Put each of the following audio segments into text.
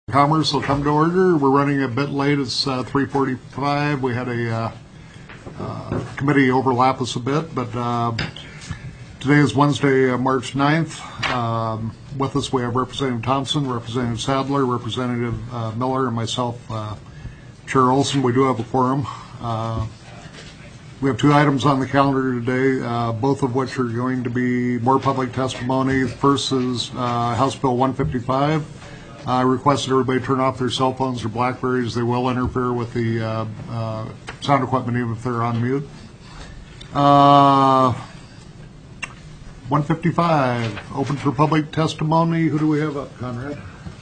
Commerce will come to order. We're running a bit late. It's 3:45. We had a committee overlap us a bit, but today is Wednesday, March 9th. With us we have Representative Thompson, Representative Sadler, Representative Miller, and myself, Chair Olson. We do have a quorum. We have two items on the calendar today, both of which are going to be more public testimony. The first is House Bill 155. I request that everybody turn off their cell phones or Blackberries. They will interfere with the sound equipment even if they're on mute. 155, open for public testimony. Who do we have up, Conrad?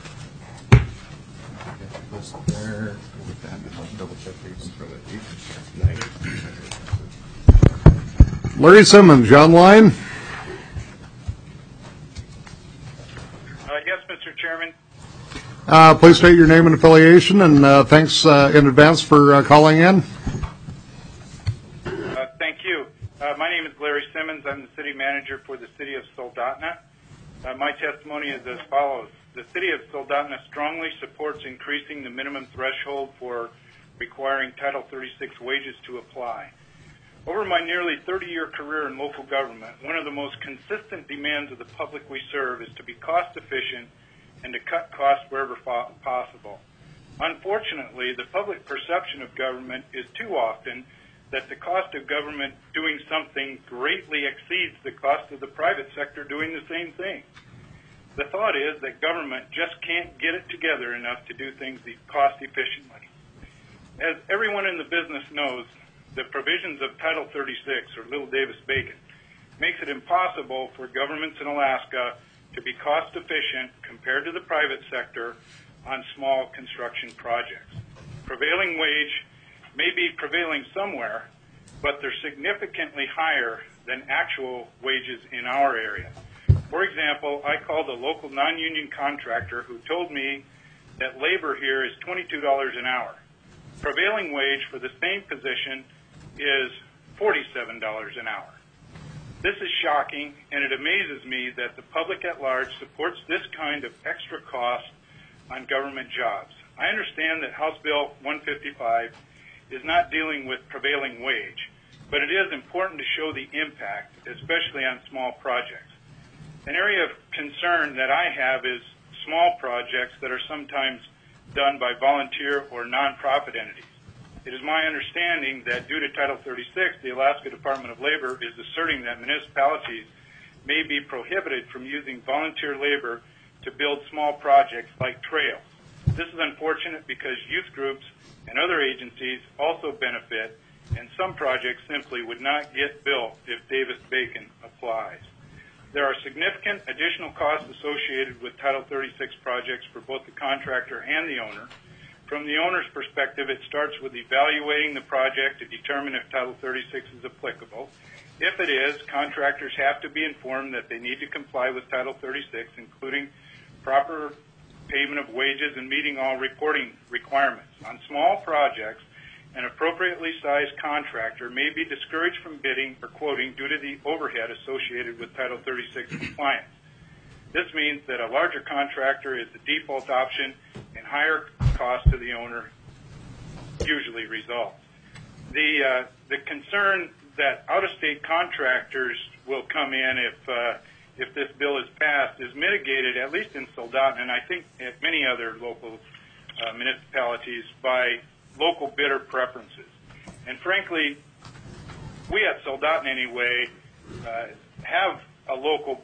Larry Simmons, you online? Yes, Mr. Chairman. Please state your name and affiliation, and thanks in advance for calling in. Thank you. My name is Larry Simmons. I'm the city manager for the city of Soldotna. My testimony is as follows. The city of Soldotna strongly supports increasing the minimum threshold for requiring Title 36 wages to apply. Over my nearly 30-year career in local government, one of the most consistent demands of the public we serve is to be cost efficient and to cut costs wherever possible. Unfortunately, the public perception of government is too often that the cost of government doing something greatly exceeds the cost of the private sector doing the same thing. The thought is that government just can't get it together enough to do things cost efficiently. As everyone in the business knows, the provisions of Title 36, or Little Davis-Bacon, makes it impossible for governments in Alaska to be cost efficient compared to the private sector on small construction projects. Prevailing wage may be prevailing somewhere, but they're significantly higher than actual wages in our area. For example, I called a local non-union contractor who told me that labor here is $22 an hour. Prevailing wage for the same position is $47 an hour. This is shocking, and it amazes me that the public at large supports this kind of extra cost on government jobs. I understand that House Bill 155 is not dealing with prevailing wage, but it is important to show the impact, especially on small projects. An area of concern that I have is small projects that are sometimes done by volunteer or nonprofit entities. It is my understanding that due to Title 36, the Alaska Department of Labor is asserting that municipalities may be prohibited from using volunteer labor to build small projects like trails. This is unfortunate because youth groups and other agencies also benefit, and some projects simply would not get built if Davis-Bacon applies. There are significant additional costs associated with Title 36 projects for both the contractor and the owner. From the owner's perspective, it starts with evaluating the project to determine if Title 36 is applicable. If it is, contractors have to be informed that they need to comply with Title 36, including proper payment of wages and meeting all reporting requirements. On small projects, an appropriately sized contractor may be discouraged from bidding or quoting due to the overhead associated with Title 36 compliance. This means that a larger contractor is the default option, and higher cost to the owner usually results. The concern that out-of-state contractors will come in if this bill is passed is mitigated, at least in Soldotna, and I think at many other local municipalities, by local bidder preferences. And frankly, we at Soldotna anyway have a local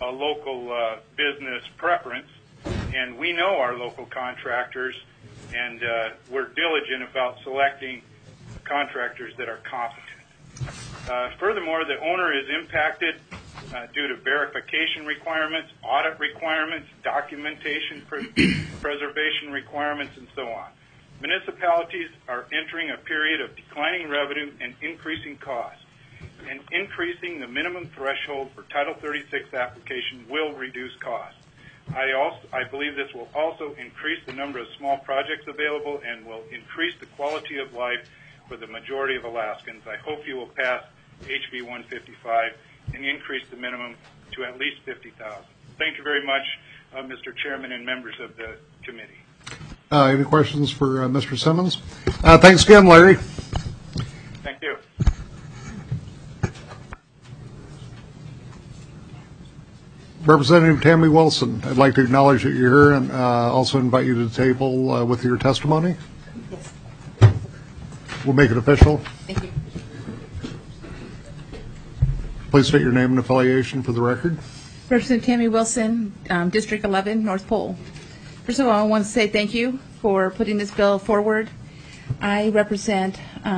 business preference, and we know our local contractors, and we're diligent about selecting contractors that are competent. Furthermore, the owner is impacted due to verification requirements, audit requirements, documentation preservation requirements, and so on. Municipalities are entering a period of declining revenue and increasing costs, and increasing the minimum threshold for Title 36 application will reduce costs. I believe this will also increase the number of small projects available and will increase the quality of life for the majority of Alaskans. I hope you will pass HB 155 and increase the minimum to at least $50,000. Thank you very much, Mr. Chairman and members of the committee. Any questions for Mr. Simmons? Thanks again, Larry. Thank you. Representative Tammy Wilson, I'd like to acknowledge that you're here and also invite you to the table with your testimony. Yes. We'll make it official. Thank you. Please state your name and affiliation for the record. Representative Tammy Wilson, District 11, North Pole. First of all, I want to say thank you for putting this bill forward. I represent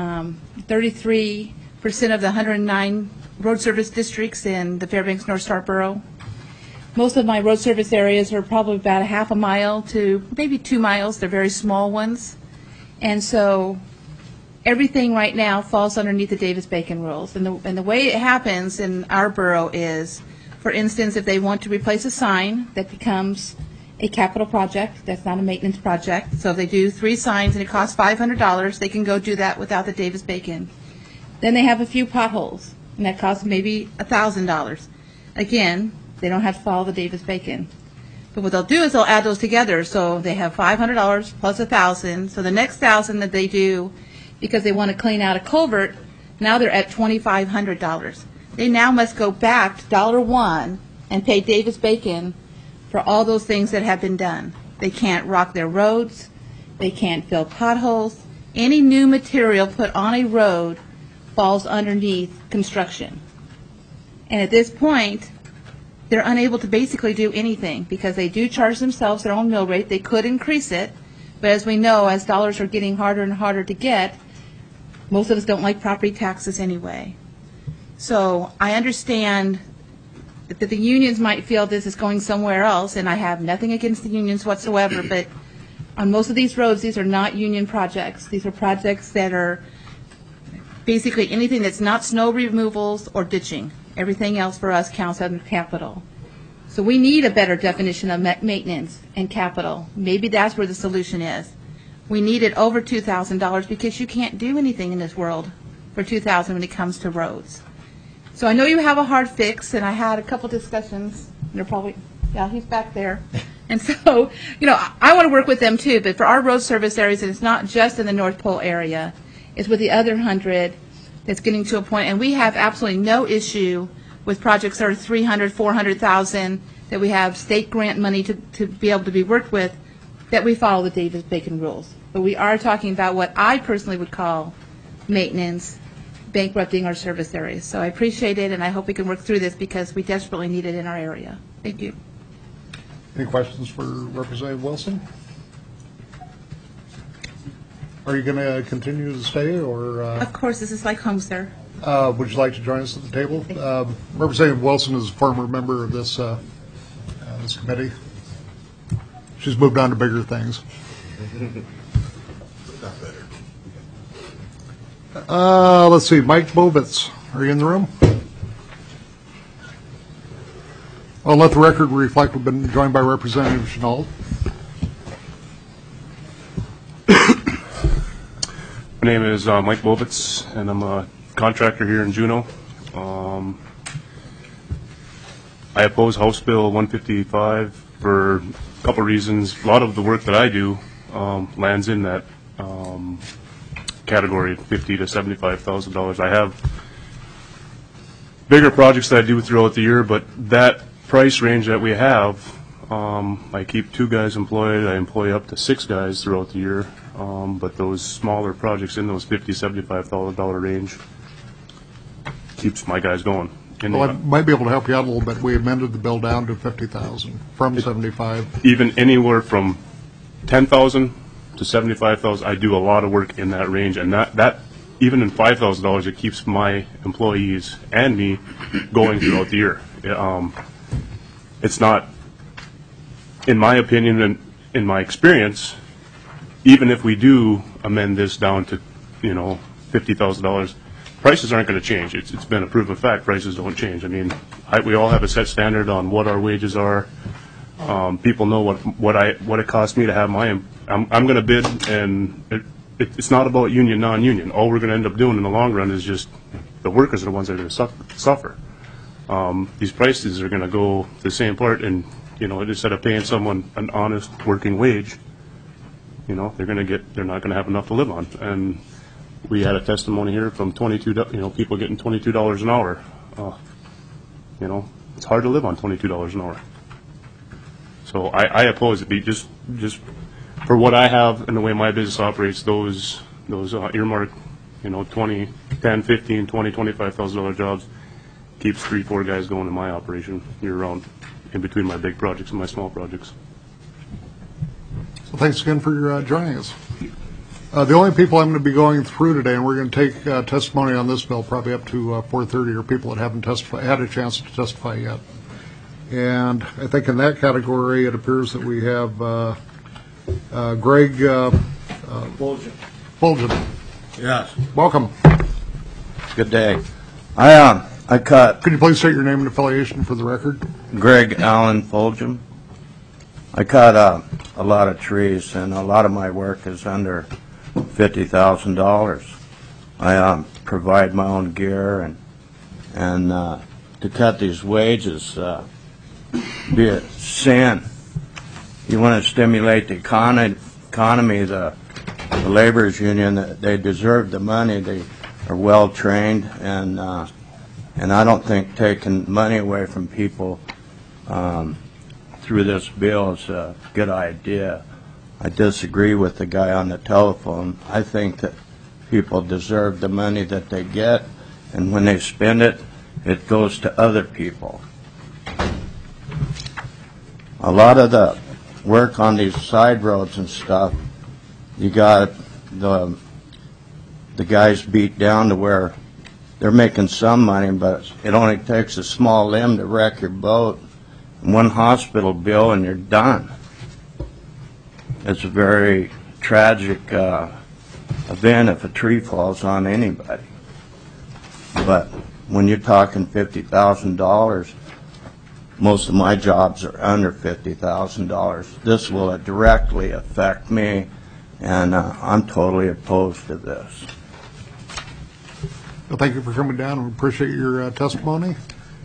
33% of the 109 road service districts in the Fairbanks North Star Borough. Most of my road service areas are probably about a half a mile to maybe 2 miles. They're very small ones. And so everything right now falls underneath the Davis-Bacon rules. And the way it happens in our borough is, for instance, if they want to replace a sign, that becomes a capital project. That's not a maintenance project. So if they do 3 signs and it costs $500, they can go do that without the Davis-Bacon. Then they have a few potholes, and that costs maybe $1,000. Again, they don't have to follow the Davis-Bacon. But what they'll do is they'll add those together. So they have $500 plus $1,000. So the next $1,000 that they do, because they want to clean out a culvert, now they're at $2,500. They now must go back to $1 and pay Davis-Bacon for all those things that have been done. They can't rock their roads. They can't fill potholes. Any new material put on a road falls underneath construction. And at this point, they're unable to basically do anything because they do charge themselves their own mill rate. They could increase it, but as we know, as dollars are getting harder and harder to get, most of us don't like property taxes anyway. So I understand that the unions might feel this is going somewhere else, and I have nothing against the unions whatsoever, but on most of these roads, these are not union projects. These are projects that are basically anything that's not snow removals or ditching. Everything else for us counts under capital. So we need a better definition of maintenance and capital. Maybe that's where the solution is. We need it over $2,000 because you can't do anything in this world for $2,000 when it comes to roads. So I know you have a hard fix, and I had a couple discussions. They're probably, yeah, he's back there. And so, I want to work with them too, but for our road service areas, and it's not just in the North Pole area, it's with the other 100 that's getting to a point, and we have absolutely no issue with projects that are 300, 400,000 that we have state grant money to be able to be worked with, that we follow the Davis-Bacon rules. But we are talking about what I personally would call maintenance, bankrupting our service areas. So I appreciate it, and I hope we can work through this because we desperately need it in our area. Thank you. Any questions for Representative Wilson? Are you going to continue to stay, or? Of course, this is like home, sir. Would you like to join us at the table? Representative Wilson is a former member of this this committee. She's moved on to bigger things. Let's see, Mike Bovitz, are you in the room? I'll let the record reflect we've been joined by Representative Chenault. My name is Mike Bovitz, and I'm a contractor here in Juneau. I oppose House Bill 155 for a couple reasons. A lot of the work that I do lands in that category, $50,000 to $75,000. I have bigger projects that I do throughout the year, but that price range that we have, I keep 2 guys employed. I employ up to 6 guys throughout the year. But those smaller projects in those $50,000 to $75,000 range keeps my guys going. Well, I might be able to help you out a little bit. We amended the bill down to $50,000 from $75,000. Even anywhere from $10,000 to $75,000, I do a lot of work in that range, and that even in $5,000, it keeps my employees and me going throughout the year. It's not, in my opinion and in my experience, even if we do amend this down to, $50,000, prices aren't going to change. It's been a proven fact. Prices don't change. I mean, we all have a set standard on what our wages are. People know what it costs me to have my. I'm going to bid, and it's not about union, non-union. All we're going to end up doing in the long run is just the workers are the ones that are going to suffer. These prices are going to go the same part, and instead of paying someone an honest working wage, you know, they're not going to have enough to live on. And we had a testimony here from people getting $22 an hour. You know, it's hard to live on $22 an hour. So I oppose it. Just for what I have and the way my business operates, those earmarked, you know, $10, $15, $20, $25,000 jobs keeps 3-4 guys going in my operation year round, in between my big projects and my small projects. So thanks again for joining us. The only people I'm going to be going through today, and we're going to take testimony on this bill probably up to 4:30, are people that haven't had a chance to testify yet. And I think in that category, it appears that we have Greg Fulgen. Yes. Welcome. Good day. I cut Could you please state your name and affiliation for the record? Greg Allen Fulgham. I cut a lot of trees, and a lot of my work is under $50,000. I provide my own gear, and to cut these wages, be it sin. You want to stimulate the economy, the laborers union, they deserve the money. They are well trained, and I don't think taking money away from people through this bill is a good idea. I disagree with the guy on the telephone. I think that people deserve the money that they get, and when they spend it, it goes to other people. A lot of the work on these side roads and stuff, you got the guys beat down to where they're making some money, but it only takes a small limb to wreck your boat, one hospital bill, and you're done. It's a very tragic event if a tree falls on anybody. But when you're talking $50,000, most of my jobs are under $50,000. This will directly affect me, and I'm totally opposed to this. Well, thank you for coming down, and we appreciate your testimony.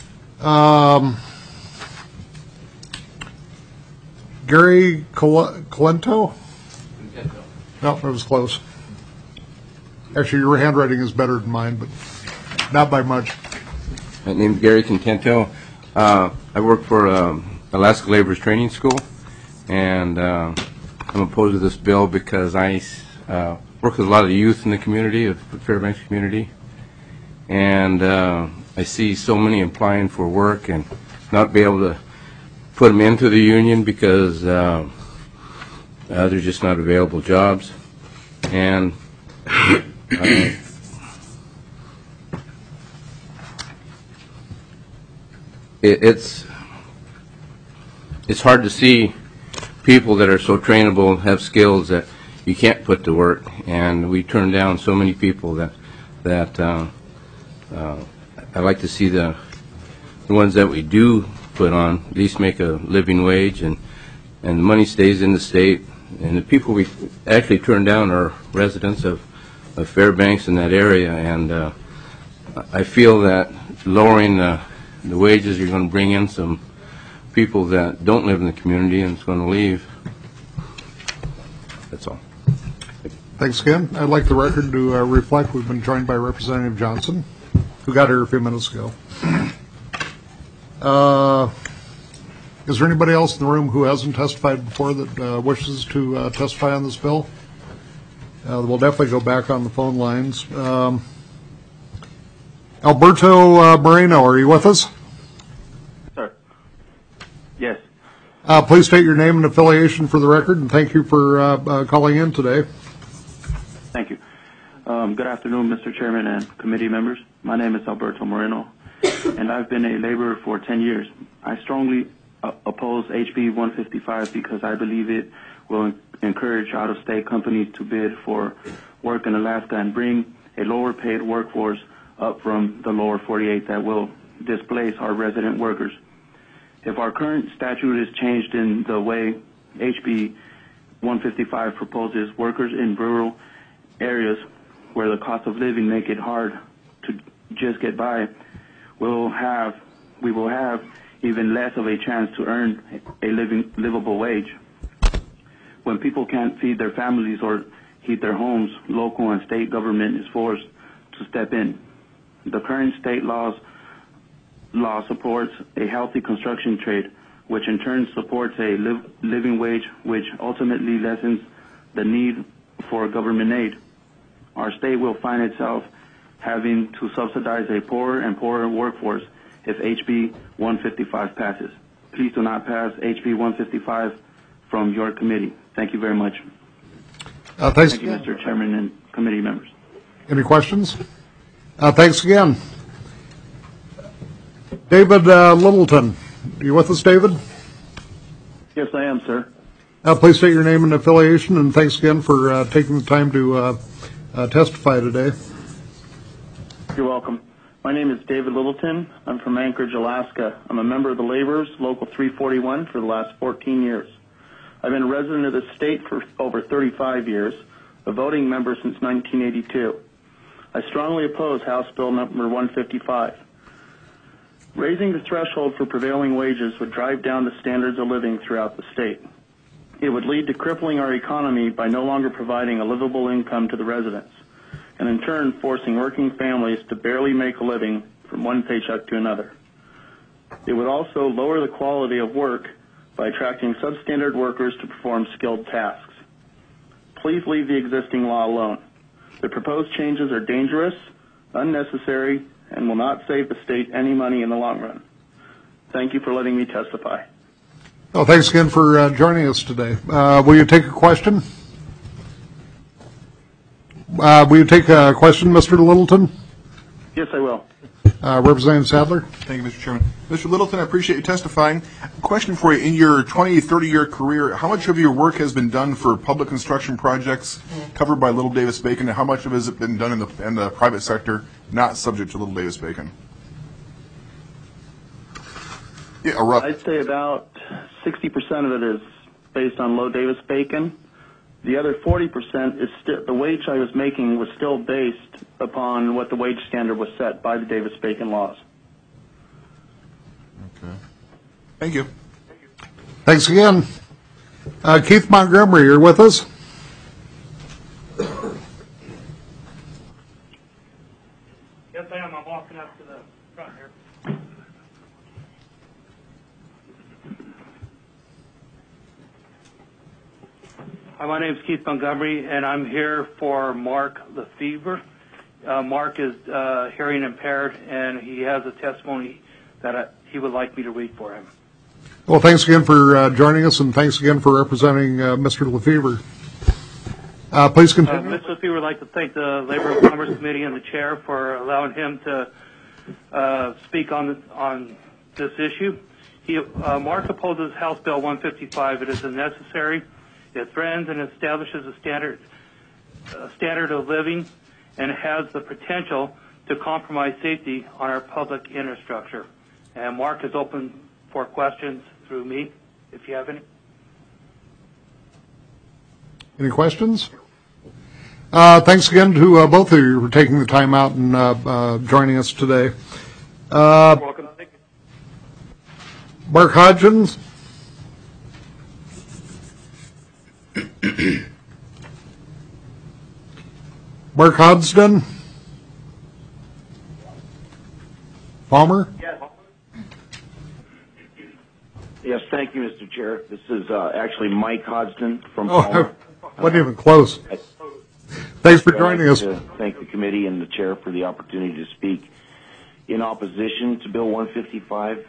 Gary Colento? No, it was close. Actually, your handwriting is better than mine, but not by much. My name's Gary Contento. I work for Alaska Laborers Training School, and I'm opposed to this bill because I work with a lot of the youth in the community, of the Fairbanks community, and I see so many applying for work and not be able to put them into the union because they're just not available jobs. And it's hard to see people that are so trainable, have skills that you can't put to work, and we turn down so many people that I like to see the ones that we do put on at least make a living wage, and the money stays in the state. And the people we actually turn down are residents of Fairbanks in that area, and I feel that lowering the wages, you're going to bring in some people that don't live in the community, and it's going to leave. That's all. Thanks again. I'd like the record to reflect we've been joined by Representative Johnson, who got here a few minutes ago. Is there anybody else in the room who hasn't testified before that wishes to testify on this bill? We'll definitely go back on the phone lines. Alberto Moreno, are you with us? Sir. Yes. Please state your name and affiliation for the record, and thank you for calling in today. Thank you. Good afternoon, Mr. Chairman and committee members. My name is Alberto Moreno, and I've been a laborer for 10 years. I strongly oppose HB 155 because I believe it will encourage out-of-state companies to bid for work in Alaska and bring a lower-paid workforce up from the lower 48 that will displace our resident workers. If our current statute is changed in the way HB 155 proposes, workers in rural areas where the cost of living make it hard to just get by, we will have even less of a chance to earn a livable wage. When people can't feed their families or heat their homes, local and state government is forced to step in. The current state law supports a healthy construction trade, which in turn supports a living wage, which ultimately lessens the need for government aid. Our state will find itself having to subsidize a poorer and poorer workforce if HB 155 passes. Please do not pass HB 155 from your committee. Thank you very much. Thanks. Thank you, Mr. Chairman and committee members. Any questions? Thanks again. David Littleton. Are you with us, David? Yes, I am, sir. Please state your name and affiliation, and thanks again for taking the time to testify today. You're welcome. My name is David Littleton. I'm from Anchorage, Alaska. I'm a member of the Laborers, Local 341, for the last 14 years. I've been a resident of the state for over 35 years, a voting member since 1982. I strongly oppose House Bill number 155. Raising the threshold for prevailing wages would drive down the standards of living throughout the state. It would lead to crippling our economy by no longer providing a livable income to the residents, and in turn forcing working families to barely make a living from one paycheck to another. It would also lower the quality of work by attracting substandard workers to perform skilled tasks. Please leave the existing law alone. The proposed changes are dangerous, unnecessary, and will not save the state any money in the long run. Thank you for letting me testify. Oh, thanks again for joining us today. Will you take a question? Will you take a question, Mr. Littleton? Yes, I will. Representative Sadler? Thank you, Mr. Chairman. Mr. Littleton, I appreciate you testifying. Question for you. In your 20, 30-year career, how much of your work has been done for public construction projects covered by Little Davis-Bacon, and how much of it has been done in the private sector not subject to Little Davis-Bacon? Yeah, a rough. I'd say about 60% of it is based on low Davis-Bacon. The other 40% is still, the wage I was making was still based upon what the wage standard was set by the Davis-Bacon laws. Okay. Thank you. Thanks again. Keith Montgomery, you're with us? Yes, I am. I'm walking up to the front here. Hi, my name is Keith Montgomery, and I'm here for Mark Lefevre. Mark is hearing impaired, and he has a testimony that he would like me to read for him. Well, thanks again for joining us, and thanks again for representing Mr. Lefevre. Please continue. Mr. Lefevre would like to thank the Labor and Commerce Committee and the chair for allowing him to speak on this issue. Mark opposes House Bill 155. It is unnecessary. It threatens and establishes a standard of living and has the potential to compromise safety on our public infrastructure. And Mark is open for questions through me, if you have any. Any questions? Thanks again to both of you for taking the time out and joining us today. You're welcome. Thank you. Mark Hodgins? Mark Hodgson? Palmer? Yes, thank you, Mr. Chair. This is actually Mike Hodgson from Oh, Palmer. wasn't even close. Thanks for joining us. I'd like to thank the committee and the chair for the opportunity to speak in opposition to Bill 155.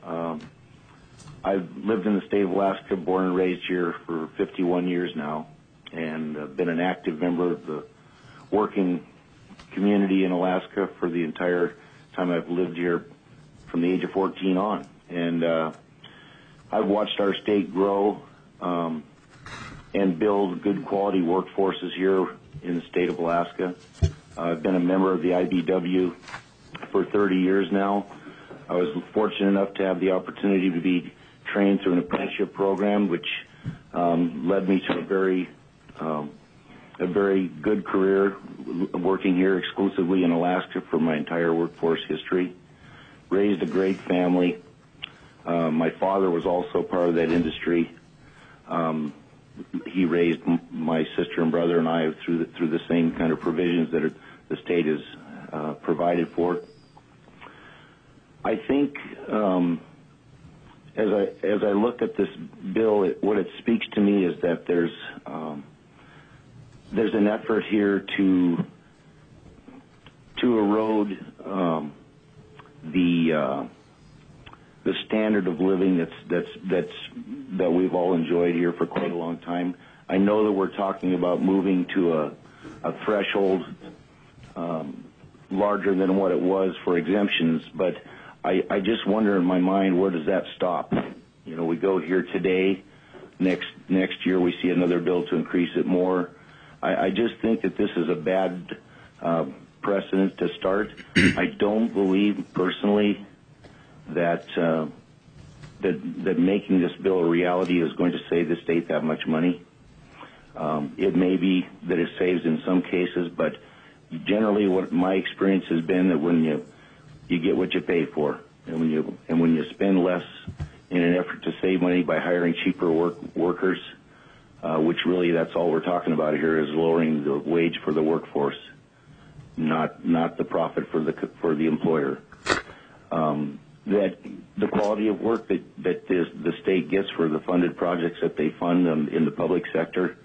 I've lived in the state of Alaska, born and raised here for 51 years now, and been an active member of the working community in Alaska for the entire time I've lived here from the age of 14 on. And I've watched our state grow and build good quality workforces here in the state of Alaska. I've been a member of the IBW for 30 years now. I was fortunate enough to have the opportunity to be trained through an apprenticeship program, which led me to a very good career working here exclusively in Alaska for my entire workforce history. Raised a great family. My father was also part of that industry. he raised my sister and brother and I through the same kind of provisions that the state has provided for. I think as I look at this bill, what it speaks to me is that there's an effort here to erode the standard of living that we've all enjoyed here for quite a long time. I know that we're talking about moving to a threshold larger than what it was for exemptions, but I just wonder in my mind, where does that stop? You know, we go here today, next year we see another bill to increase it more. I just think that this is a bad precedent to start. I don't believe personally that making this bill a reality is going to save the state that much money. It may be that it saves in some cases, but generally what my experience has been that when you get what you pay for, and when you spend less in an effort to save money by hiring cheaper workers, which really that's all we're talking about here is lowering the wage for the workforce, not the profit for the employer. That the quality of work that the state gets for the funded projects that they fund in the public sector,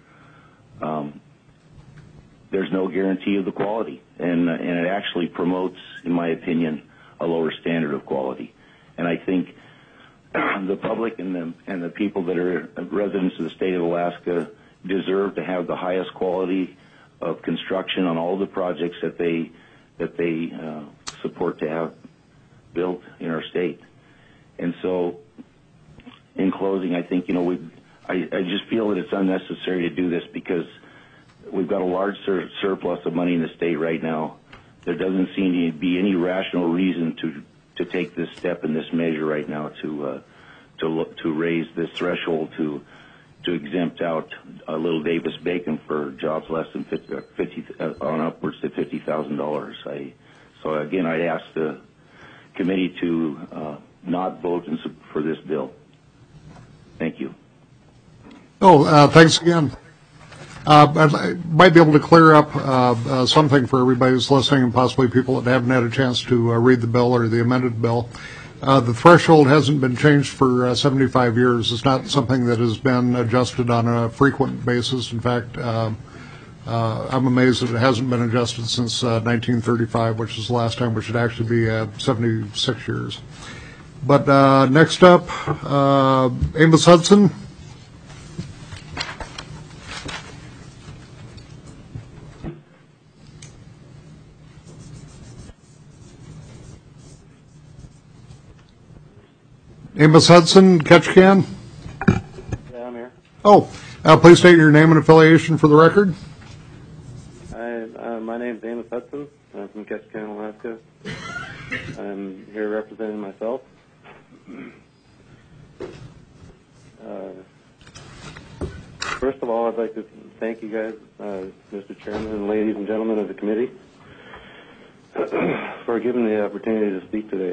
there's no guarantee of the quality, and it actually promotes, in my opinion, a lower standard of quality. And I think the public and the people that are residents of the state of Alaska deserve to have the highest quality of construction on all the projects that they support to have built in our state. And so, in closing, I think I just feel that it's unnecessary to do this because we've got a large surplus of money in the state right now. There doesn't seem to be any rational reason to take this step and this measure right now to raise this threshold to exempt out Little Davis Bacon for jobs less than 50 on upwards to $50,000. So again, I'd ask the committee to not vote for this bill. Thank you. Thanks again. I might be able to clear up something for everybody who's listening and possibly people that haven't had a chance to read the bill or the amended bill. The threshold hasn't been changed for 75 years. It's not something that has been adjusted on a frequent basis. In fact, I'm amazed that it hasn't been adjusted since 1935, which is the last time, which should actually be 76 years. But next up, Amos Hudson. Amos Hudson, Ketchikan? Yeah, I'm here. Please state your name and affiliation for the record. My name's Amos Hudson. I'm from Ketchikan, Alaska. I'm here representing myself. First of all, I'd like to thank you guys, Mr. Chairman and ladies and gentlemen of the committee, for giving me the opportunity to speak today.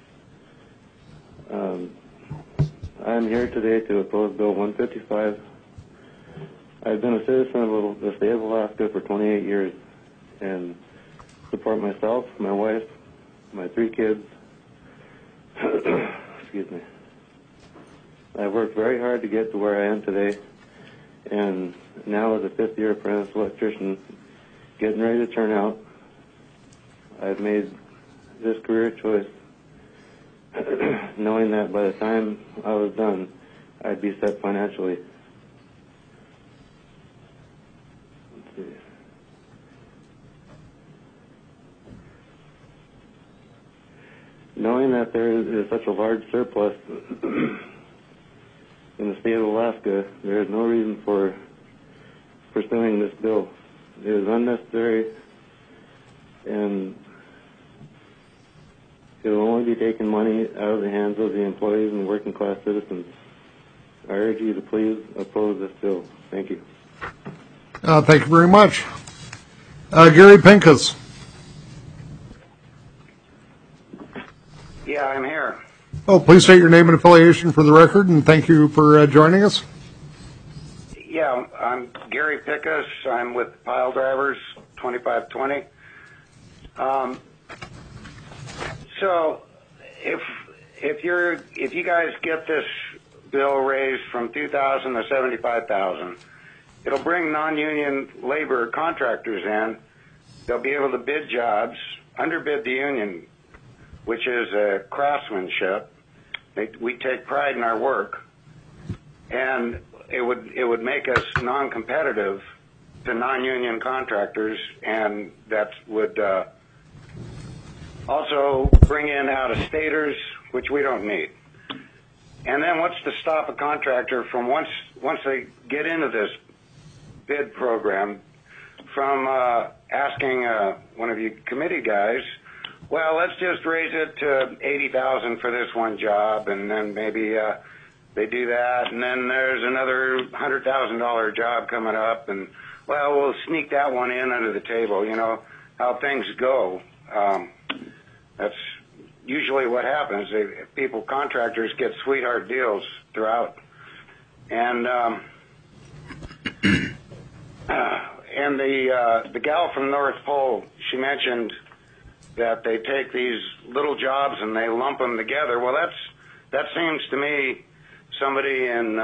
I'm here today to oppose Bill 155. I've been a citizen of the state of Alaska for 28 years and support myself, my wife, my 3 kids. Excuse me. I've worked very hard to get to where I am today, and now as a 5th-year apprentice electrician, getting ready to turn out, I've made this career choice knowing that by the time I was done, I'd be set financially. Let's see. Knowing that there is such a large surplus in the state of Alaska, there is no reason for pursuing this bill. It is unnecessary, and it will only be taking money out of the hands of the employees and working class citizens. I urge you to please oppose this bill. Thank you. Thank you very much. Gary Pincus. Yeah, I'm here. Please state your name and affiliation for the record, and thank you for joining us. Yeah, I'm Gary Pickus. I'm with Pile Drivers 2520. So if you guys get this bill raised from 2,000 to 75,000, it'll bring non-union labor contractors in. They'll be able to bid jobs, underbid the union, which is craftsmanship. We take pride in our work, and it would make us non-competitive to non-union contractors, and that would also bring in out-of-staters, which we don't need. And then what's to stop a contractor from once they get into this bid program from asking one of you committee guys, well, let's just raise it to 80,000 for this one job, and then maybe they do that, and then there's another $100,000 job coming up, and well, we'll sneak that one in under the table. You know how things go. That's usually what happens. Contractors get sweetheart deals throughout, and the gal from North Pole, she mentioned that they take these little jobs and they lump them together. Well, that seems to me somebody in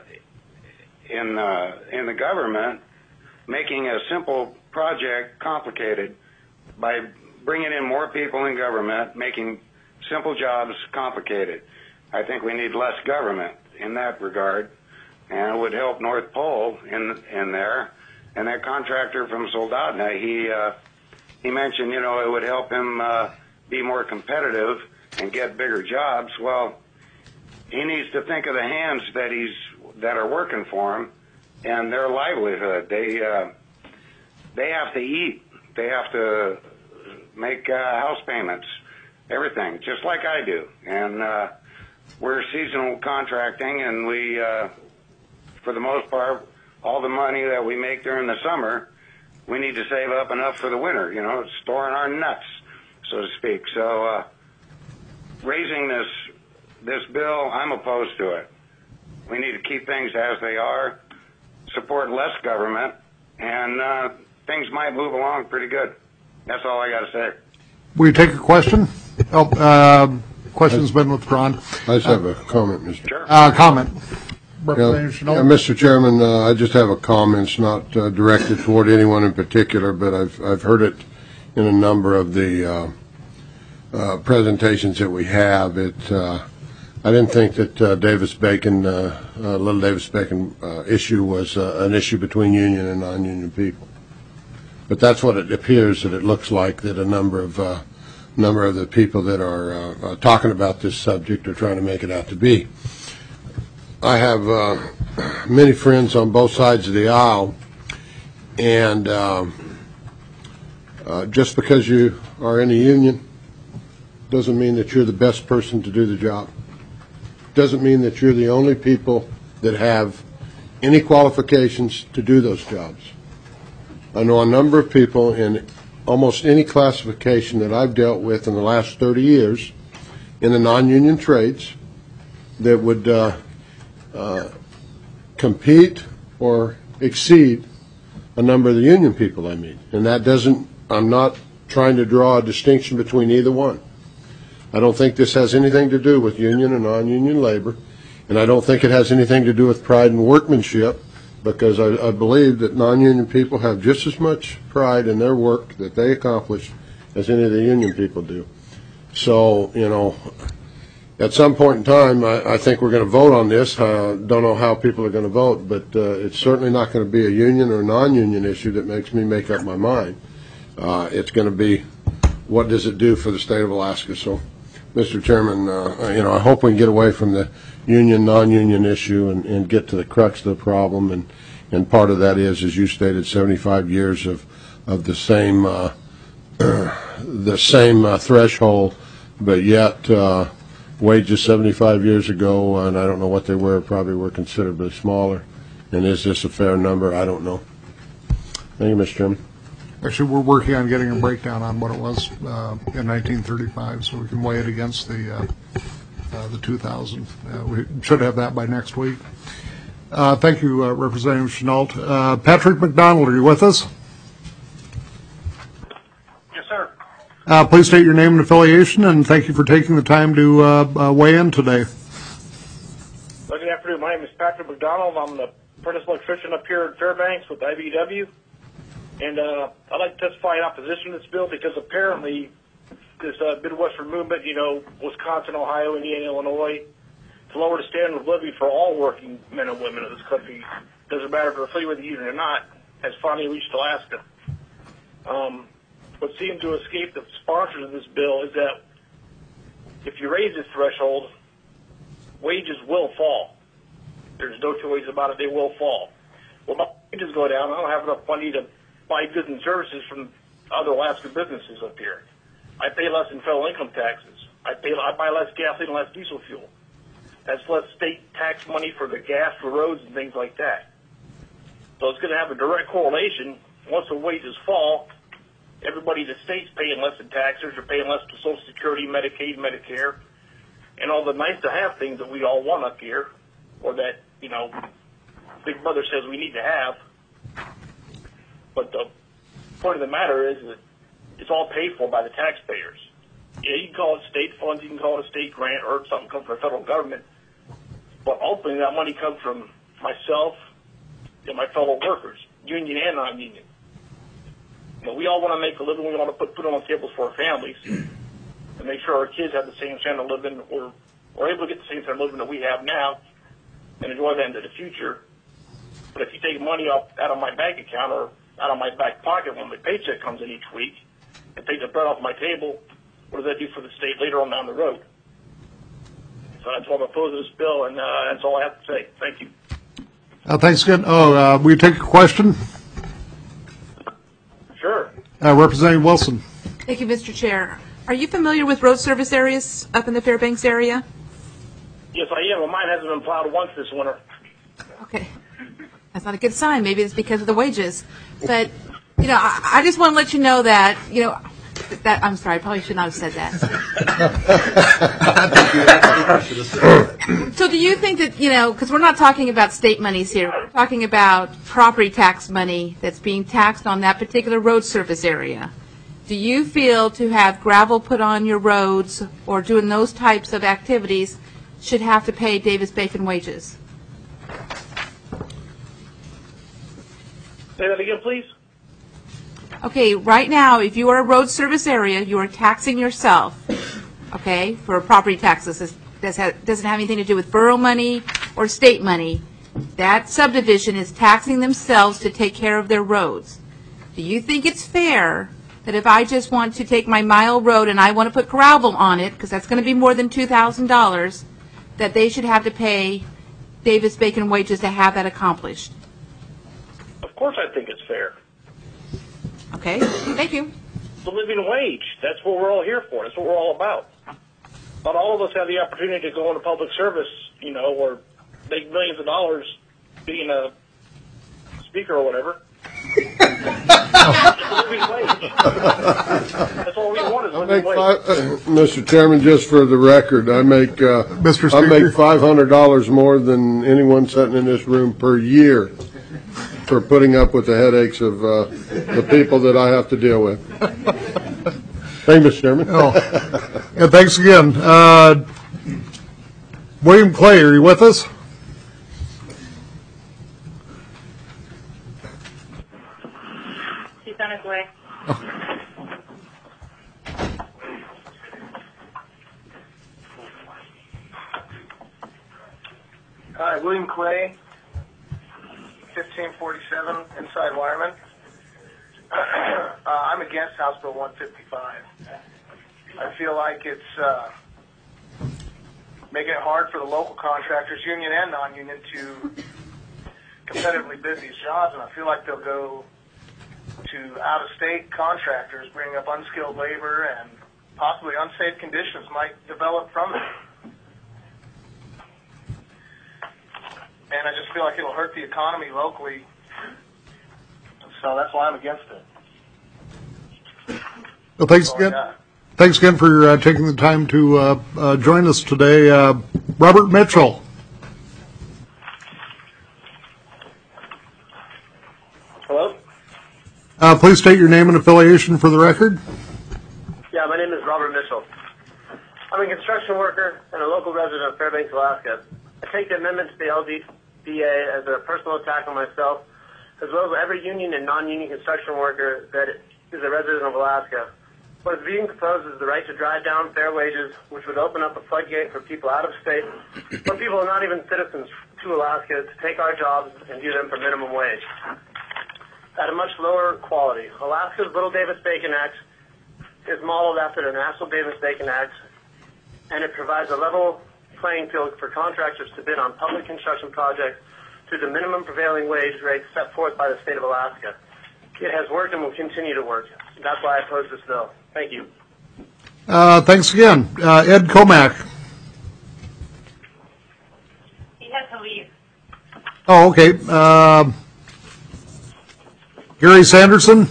the government making a simple project complicated by bringing in more people in government, making simple jobs complicated. I think we need less government in that regard, and it would help North Pole in there. And that contractor from Soldotna, he mentioned, it would help him be more competitive and get bigger jobs. Well, he needs to think of the hands that are working for him and their livelihood. They have to eat. They have to make house payments, everything, just like I do. And we're seasonal contracting, and we, for the most part, all the money that we make during the summer, we need to save up enough for the winter, storing our nuts, so to speak. So raising this bill, I'm opposed to it. We need to keep things as they are, support less government, and things might move along pretty good. That's all I got to say. Will you take a question? Question's been withdrawn. I just have a comment, Mr. Sure. Comment. Mr. Chairman, I just have a comment. It's not directed toward anyone in particular, but I've heard it in a number of the presentations that we have. I didn't think that Little Davis Bacon issue was an issue between union and non-union people. But that's what it appears that it looks like, that a number of the people that are talking about this subject are trying to make it out to be. I have many friends on both sides of the aisle, and just because you are in a union doesn't mean that you're the best person to do the job. Doesn't mean that you're the only people that have any qualifications to do those jobs. I know a number of people in almost any classification that I've dealt with in the last 30 years in the non-union trades that would compete or exceed a number of the union people I meet. And I'm not trying to draw a distinction between either one. I don't think this has anything to do with union and non-union labor, and I don't think it has anything to do with pride and workmanship, because I believe that non-union people have just as much pride in their work that they accomplish as any of the union people do. So, at some point in time, I think we're going to vote on this. Don't know how people are going to vote, but it's certainly not going to be a union or non-union issue that makes me make up my mind. It's going to be, what does it do for the state of Alaska? So, Mr. Chairman, I hope we can get away from the union, non-union issue and get to the crux of the problem. And part of that is, as you stated, 75 years of the same threshold, but yet wages 75 years ago, and I don't know what they were, probably were considerably smaller. And is this a fair number? I don't know. Thank you, Mr. Chairman. Actually, we're working on getting a breakdown on what it was in 1935, so we can weigh it against the 2000. We should have that by next week. Thank you, Representative Chenault. Patrick McDonald, are you with us? Yes, sir. Please state your name and affiliation, and thank you for taking the time to weigh in today. Good afternoon. My name is Patrick McDonald. I'm the apprentice electrician up here in Fairbanks with IBEW. And I'd like to testify in opposition to this bill because apparently this Midwestern movement, Wisconsin, Ohio, Indiana, Illinois, to lower the standard of living for all working men and women of this country, doesn't matter if they're affiliated with the union or not, has finally reached Alaska. What seemed to escape the sponsors of this bill is that if you raise this threshold, wages will fall. There's no two ways about it, they will fall. Well, my wages go down, I don't have enough money to buy goods and services from other Alaska businesses up here. I pay less in federal income taxes. I buy less gasoline and less diesel fuel. That's less state tax money for the gas for roads and things like that. So it's going to have a direct correlation. Once the wages fall, everybody in the state's paying less in taxes, or paying less to Social Security, Medicaid, Medicare, and all the nice-to-have things that we all want up here, or that, Big Brother says we need to have. But the point of the matter is that it's all paid for by the taxpayers. Yeah, you can call it state funds, you can call it a state grant, or something comes from the federal government. But ultimately, that money comes from myself and my fellow workers, union and non-union. We all want to make a living. We want to put on the tables for our families and make sure our kids have the same standard of living, or are able to get the same standard of living that we have now and enjoy that into the future. But if you take money out of my bank account or out of my back pocket when my paycheck comes in each week and take the bread off my table, what does that do for the state later on down the road? So that's why I'm opposed to this bill, and that's all I have to say. Thank you. Thanks again. Will you take a question? Sure. Representative Wilson. Thank you, Mr. Chair. Are you familiar with road service areas up in the Fairbanks area? Yes, I am. Well, mine hasn't been plowed once this winter. Okay. That's not a good sign. Maybe it's because of the wages. But, I just want to let you know that, that I'm sorry, I probably should not have said that. So do you think that, because we're not talking about state monies here, we're talking about property tax money that's being taxed on that particular road surface area. Do you feel to have gravel put on your roads or doing those types of activities should have to pay Davis-Bacon wages? Say that again, please. Okay, right now, if you are a road service area, you are taxing yourself, okay, for property taxes. This doesn't have anything to do with borough money or state money. That subdivision is taxing themselves to take care of their roads. Do you think it's fair that if I just want to take my mile road and I want to put gravel on it, because that's going to be more than $2,000, that they should have to pay Davis-Bacon wages to have that accomplished? Of course I think it's fair. Okay, thank you. The living wage, that's what we're all here for. That's what we're all about. Not all of us have the opportunity to go into public service, or make millions of dollars being a speaker or whatever. It's a living wage. That's all we want is living wage. Mr. Chairman, just for the record, I make $500 more than anyone sitting in this room per year for putting up with the headaches of the people that I have to deal with. Thank you, Mr. Chairman. Yeah, thanks again. William Clay, are you with us? He's on his way. Hi, William Clay, 1547 Inside Wireman. I'm against House Bill 155. I feel like it's making it hard for the local contractors, union and non-union, to competitively bid these jobs, and I feel like they'll go to out-of-state contractors, bringing up unskilled labor, and possibly unsafe conditions might develop from it. And I just feel like it'll hurt the economy locally. So that's why I'm against it. Well, thanks again. Thanks again for taking the time to join us today. Robert Mitchell. Please state your name and affiliation for the record. Yeah, my name is Robert Mitchell. I'm a construction worker and a local resident of Fairbanks, Alaska. I take the amendment to the LDBA as a personal attack on myself, as well as every union and non-union construction worker that is a resident of Alaska. What is being proposed is the right to drive down fair wages, which would open up a floodgate for people out of state, or people who are not even citizens to Alaska, to take our jobs and do them for minimum wage at a much lower quality. Alaska's Little Davis-Bacon Act is modeled after the National Davis-Bacon Act, and it provides a level playing field for contractors to bid on public construction projects to the minimum prevailing wage rate set forth by the state of Alaska. It has worked and will continue to work. That's why I oppose this bill. Thank you. Thanks again. Ed Comack. He has to leave. Oh, okay. Gary Sanderson.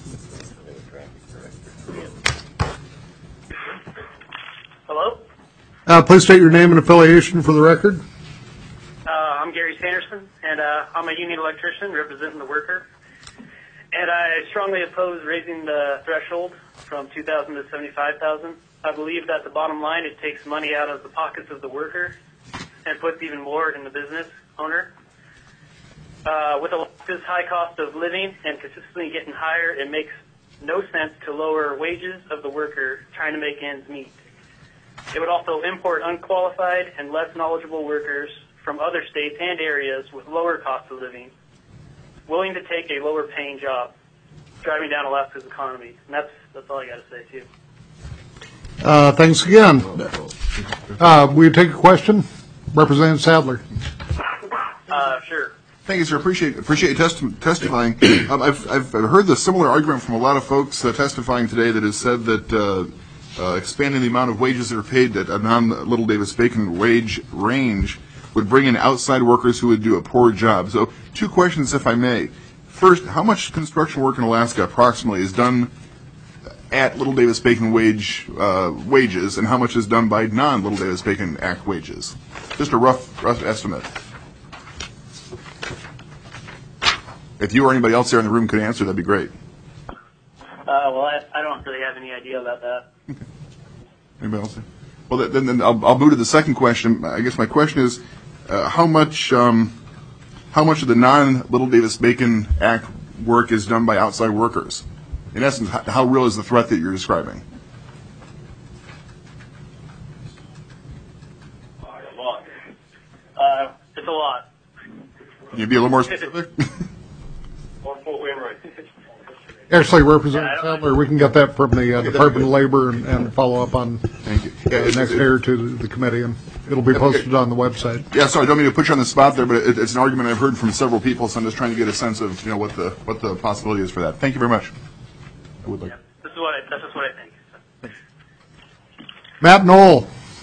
Hello? Please state your name and affiliation for the record. I'm Gary Sanderson, and I'm a union electrician representing the worker. And I strongly oppose raising the threshold from $2,000 to $75,000. I believe that the bottom line, it takes money out of the pockets of the worker and puts even more in the business owner. With Alaska's high cost of living and consistently getting higher, it makes no sense to lower wages of the worker trying to make ends meet. It would also import unqualified and less knowledgeable workers from other states and areas with lower cost of living, willing to take a lower paying job, driving down Alaska's economy. And that's all I got to say, too. Thanks again. Will you take a question? Representative Sadler. Sure. Thank you, sir. Appreciate you testifying. I've heard the similar argument from a lot of folks testifying today that has said that expanding the amount of wages that are paid at a non-Little Davis-Bacon wage range would bring in outside workers who would do a poor job. So 2 questions, if I may. First, how much construction work in Alaska approximately is done at Little Davis-Bacon wages, and how much is done by non-Little Davis-Bacon Act wages? Just a rough estimate. If you or anybody else there in the room could answer, that'd be great. Well, I don't really have any idea about that. Okay. Anybody else? Well, then I'll move to the second question. I guess my question is, how much of the non-Little Davis-Bacon Act work is done by outside workers? In essence, how real is the threat that you're describing? It's a lot. Can you be a little more specific? Actually, Representative Sadler, we can get that from the Department of Labor and follow up on the next day or two the committee, and it'll be posted on the website. Yeah, sorry, I don't mean to put you on the spot there, but it's an argument I've heard from several people, so I'm just trying to get a sense of what the possibility is for that. Thank you very much. I would like. Yeah, that's just what I think. Matt Knoll.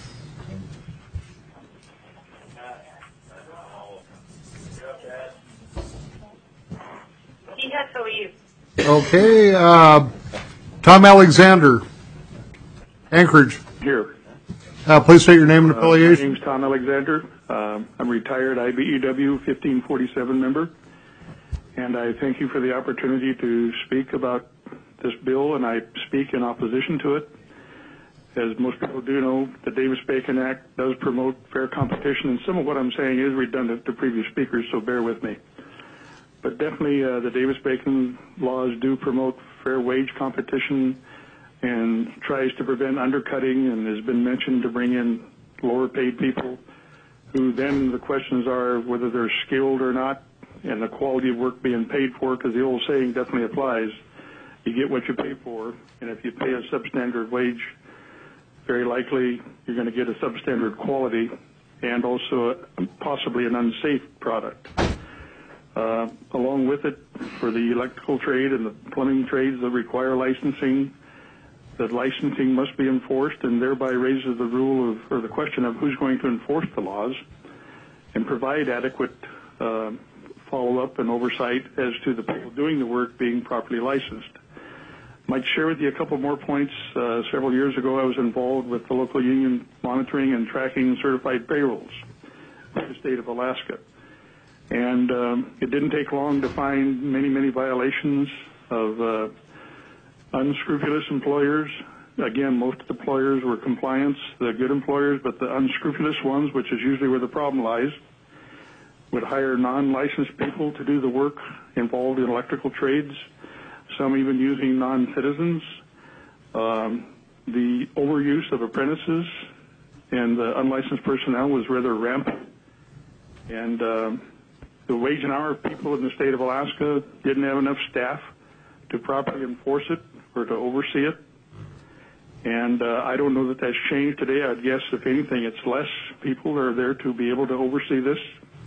He has to leave. Okay, Tom Alexander, Anchorage. Here. Please state your name and affiliation. My name's Tom Alexander. I'm retired IBEW 1547 member, and I thank you for the opportunity to speak about this bill, and I speak in opposition to it. As most people do know, the Davis-Bacon Act does promote fair competition, and some of what I'm saying is redundant to previous speakers, so bear with me. But definitely the Davis-Bacon laws do promote fair wage competition and tries to prevent undercutting, and has been mentioned to bring in lower paid people who then the questions are whether they're skilled or not and the quality of work being paid for, because the old saying definitely applies. You get what you pay for, and if you pay a substandard wage, very likely you're going to get a substandard quality and also possibly an unsafe product. Along with it, for the electrical trade and the plumbing trades that require licensing, that licensing must be enforced, and thereby raises the rule of, or the question of who's going to enforce the laws and provide adequate follow-up and oversight as to the people doing the work being properly licensed. Might share with you a couple more points. Several years ago, I was involved with the local union monitoring and tracking certified payrolls in the state of Alaska. And it didn't take long to find many, many violations of unscrupulous employers. Again, most of the employers were compliance, the good employers, but the unscrupulous ones, which is usually where the problem lies, would hire non-licensed people to do the work involved in electrical trades, some even using non-citizens. The overuse of apprentices and the unlicensed personnel was rather rampant. And the wage and hour people in the state of Alaska didn't have enough staff to properly enforce it or to oversee it. And I don't know that that's changed today. I'd guess, if anything, it's less people are there to be able to oversee this.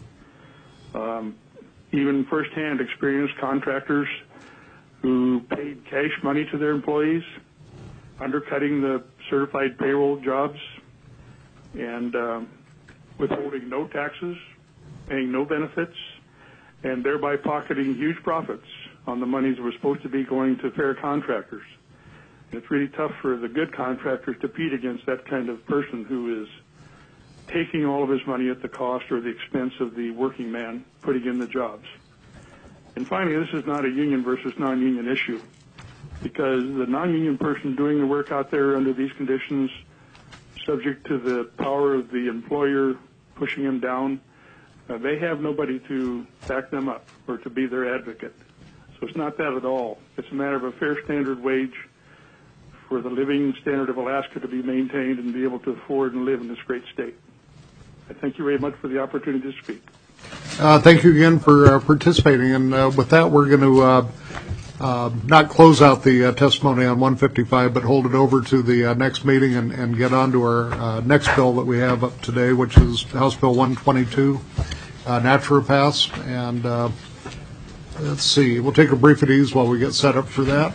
Even firsthand experienced contractors who paid cash money to their employees, undercutting the certified payroll jobs, and withholding no taxes, paying no benefits, and thereby pocketing huge profits on the monies that were supposed to be going to fair contractors. It's really tough for the good contractors to compete against that kind of person who is taking all of his money at the cost or the expense of the working man putting in the jobs. And finally, this is not a union versus non-union issue, because the non-union person doing the work out there under these conditions, subject to the power of the employer pushing him down, they have nobody to back them up or to be their advocate. So it's not that at all. It's a matter of a fair standard wage for the living standard of Alaska to be maintained and be able to afford and live in this great state. I thank you very much for the opportunity to speak. Thank you again for participating. And with that, we're going to not close out the testimony on 155, but hold it over to the next meeting and get on to our next bill that we have up today, which is House Bill 122, naturopaths. And let's see, we'll take a brief at ease while we get set up for that.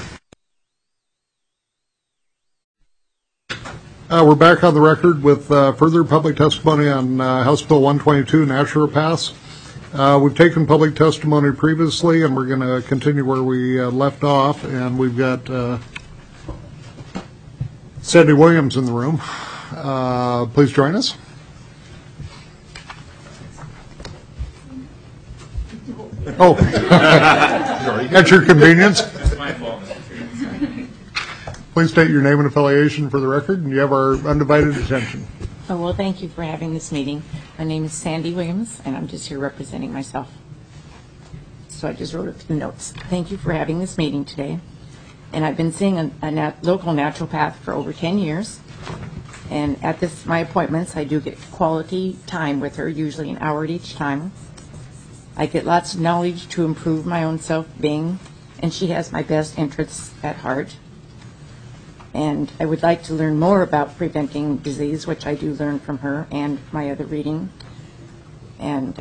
We're back on the record with further public testimony on House Bill 122, naturopaths. We've taken public testimony previously, and we're going to continue where we left off. And we've got Sandy Williams in the room. Please join us. Oh, at your convenience. Please state your name and affiliation for the record, and you have our undivided attention. Oh, well, thank you for having this meeting. My name is Sandy Williams, and I'm just here representing myself. So I just wrote a few notes. Thank you for having this meeting today. And I've been seeing a local naturopath for over 10 years. And at my appointments, I do get quality time with her, usually an hour at each time. I get lots of knowledge to improve my own self-being, and she has my best interests at heart. And I would like to learn more about preventing disease, which I do learn from her and my other reading. And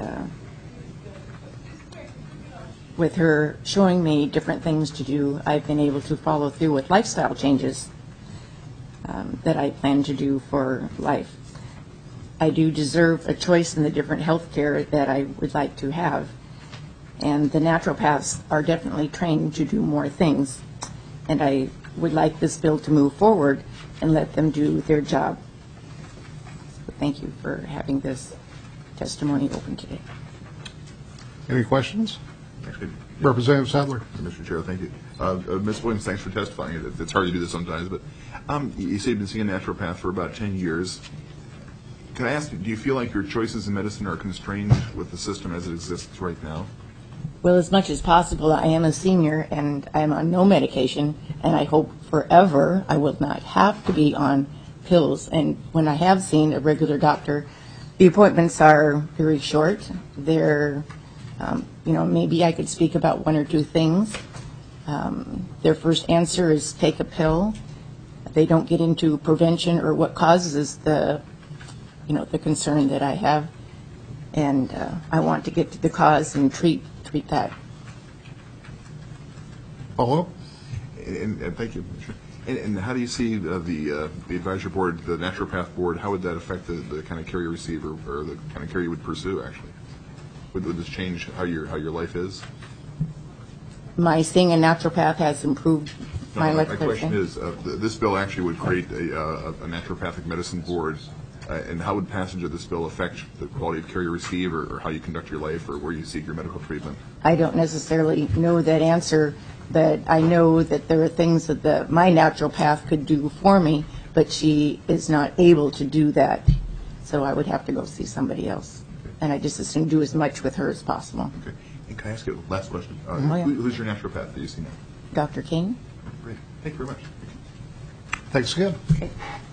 with her showing me different things to do, I've been able to follow through with lifestyle changes that I plan to do for life. I do deserve a choice in the different health care that I would like to have. And the naturopaths are definitely trained to do more things. And I would like this bill to move forward and let them do their job. So thank you for having this testimony open today. Any questions? Actually, Representative Sadler. Mr. Chair, thank you. Ms. Williams, thanks for testifying. It's hard to do this sometimes, but you say you've been seeing a naturopath for about 10 years. Can I ask, do you feel like your choices in medicine are constrained with the system as it exists right now? Well, as much as possible. I am a senior and I'm on no medication, and I hope forever I will not have to be on pills. And when I have seen a regular doctor, the appointments are very short. They're, maybe I could speak about one or two things. Their first answer is take a pill. They don't get into prevention or what causes the concern that I have. And I want to get to the cause and treat that. Follow-up? And thank you. And how do you see the advisory board, the naturopath board, how would that affect the kind of care you receive or the kind of care you would pursue, actually? Would this change how your life is? My seeing a naturopath has improved my life. My question is, this bill actually would create a naturopathic medicine board And how would passage of this bill affect the quality of care you receive, or how you conduct your life, or where you seek your medical treatment? I don't necessarily know that answer, but I know that there are things that my naturopath could do for me, but she is not able to do that. So I would have to go see somebody else. And I just assume do as much with her as possible. Okay. And can I ask you a last question? Yeah. Who's your naturopath that you see now? Dr. King? Great. Thank you very much. Thanks again. Okay.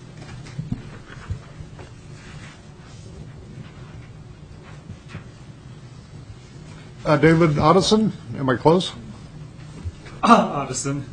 David Otteson, am I close? Otteson.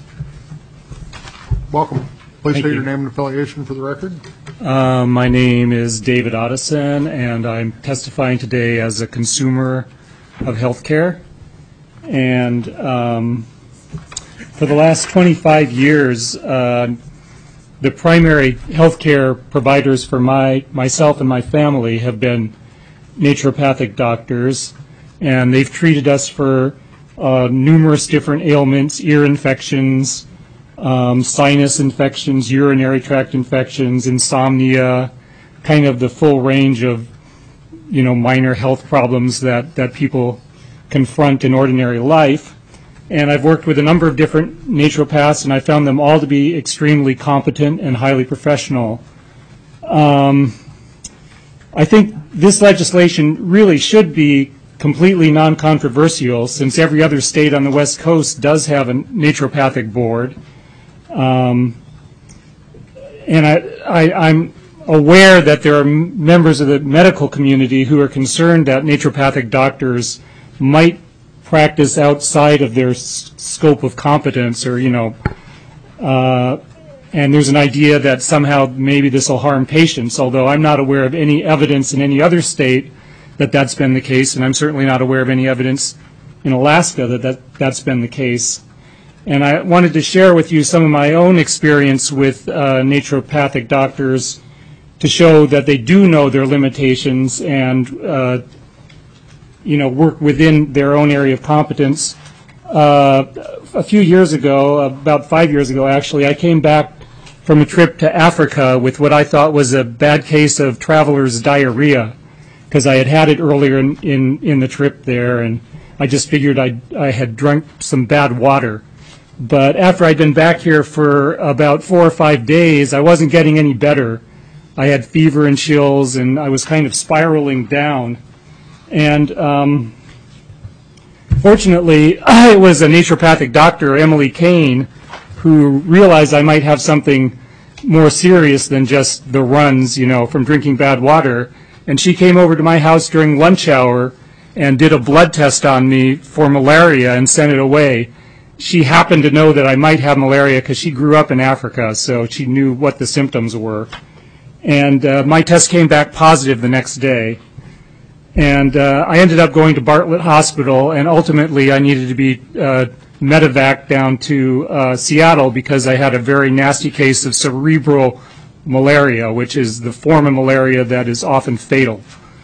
Welcome. Please Thank state you. your name and affiliation for the record. My name is David Otteson, and I'm testifying today as a consumer of healthcare. And for the last 25 years, the primary healthcare providers for myself and my family have been naturopathic doctors, and they've treated us for numerous different ailments, ear infections, sinus infections, urinary tract infections, insomnia, kind of the full range of, minor health problems that people confront in ordinary life. And I've worked with a number of different naturopaths, and I found them all to be extremely competent and highly professional. I think this legislation really should be completely non-controversial, since every other state on the West Coast does have a naturopathic board. And I'm aware that there are members of the medical community who are concerned that naturopathic doctors might practice outside of their scope of competence, or, and there's an idea that somehow maybe this will harm patients, although I'm not aware of any evidence in any other state that that's been the case, and I'm certainly not aware of any evidence in Alaska that's been the case. And I wanted to share with you some of my own experience with naturopathic doctors to show that they do know their limitations and work within their own area of competence. A few years ago, about 5 years ago actually, I came back from a trip to Africa with what I thought was a bad case of traveler's diarrhea, because I had had it earlier in the trip there, and I just figured I had drunk some bad water. But after I'd been back here for about 4 or 5 days, I wasn't getting any better. I had fever and chills, and I was kind of spiraling down. And fortunately, it was a naturopathic doctor, Emily Kane, who realized I might have something more serious than just the runs, from drinking bad water. And she came over to my house during lunch hour and did a blood test on me for malaria and sent it away. She happened to know that I might have malaria because she grew up in Africa, so she knew what the symptoms were. And my test came back positive the next day. And I ended up going to Bartlett Hospital, and ultimately I needed to be medevaced down to Seattle because I had a very nasty case of cerebral malaria, which is the form of malaria that is often fatal.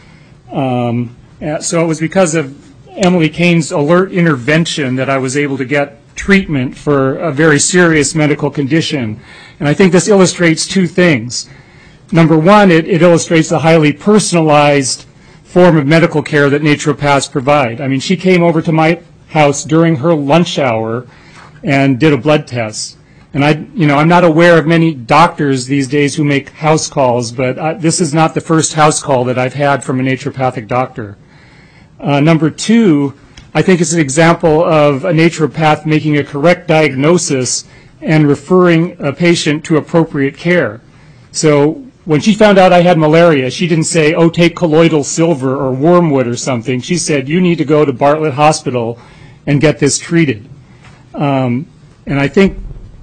So it was because of Emily Kane's alert intervention that I was able to get treatment for a very serious medical condition. And I think this illustrates two things. Number one, it illustrates the highly personalized form of medical care that naturopaths provide. I mean, she came over to my house during her lunch hour and did a blood test. And I'm not aware of many doctors these days who make house calls, but this is not the first house call that I've had from a naturopathic doctor. Number two, I think it's an example of a naturopath making a correct diagnosis and referring a patient to appropriate care. So when she found out I had malaria, she didn't say, oh, take colloidal silver or wormwood or something. She said, you need to go to Bartlett Hospital and get this treated. And I think,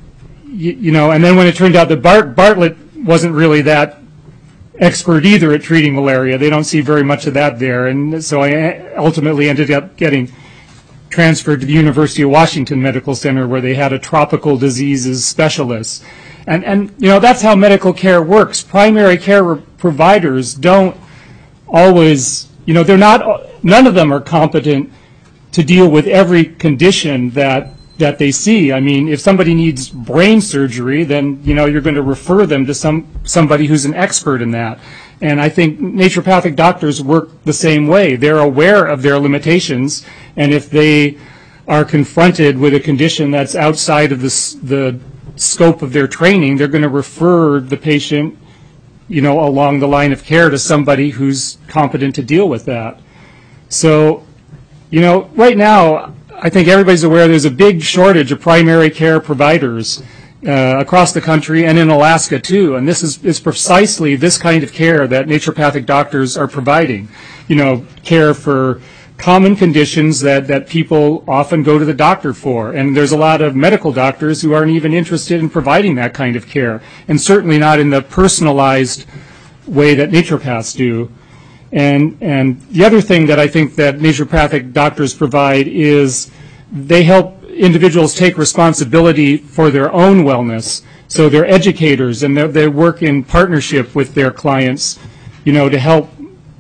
and then when it turned out that Bartlett wasn't really that expert either at treating malaria, they don't see very much of that there, and so I ultimately ended up getting transferred to the University of Washington Medical Center, where they had a tropical diseases specialist. And that's how medical care works. Primary care providers don't always, none of them are competent to deal with every condition that that they see. I mean, if somebody needs brain surgery, then, you know, you're going to refer them to somebody who's an expert in that. And I think naturopathic doctors work the same way. They're aware of their limitations, and if they are confronted with a condition that's outside of the scope of their training, they're going to refer the patient, you know, along the line of care to somebody who's competent to deal with that. So, you know, right now, I think everybody's aware there's a big shortage of primary care providers across the country and in Alaska too, and this is precisely this kind of care that naturopathic doctors are providing. You know, care for common conditions that people often go to the doctor for, and there's a lot of medical doctors who aren't even interested in providing that kind of care, and certainly not in the personalized way that naturopaths do. And the other thing that I think that naturopathic doctors provide is they help individuals take responsibility for their own wellness. So they're educators, and they work in partnership with their clients, you know, to help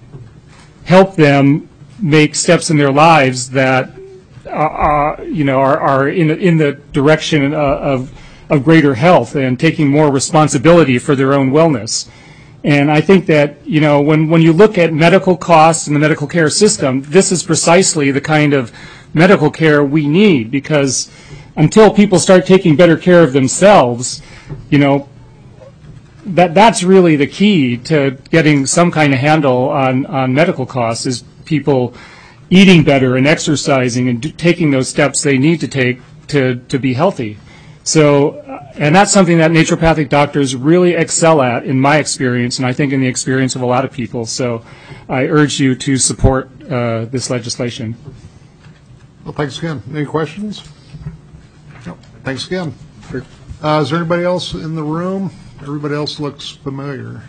them make steps in their lives that you know, are in the direction of greater health and taking more responsibility for their own wellness. And I think that, you know, when you look at medical costs in the medical care system, this is precisely the kind of medical care we need, because until people start taking better care of themselves, you know, that's really the key to getting some kind of handle on medical costs, is people eating better and exercising and taking those steps they need to take to be healthy. So, and that's something that naturopathic doctors really excel at, in my experience, and I think in the experience of a lot of people. So I urge you to support this legislation. Well, thanks again. Any questions? No. Thanks again. Is there anybody else in the room? Everybody else looks familiar.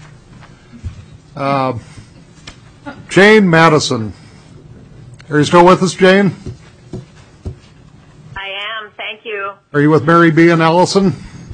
Jane Madison. Are you still with us, Jane? I am, thank you. Are you with Mary B. and Allison?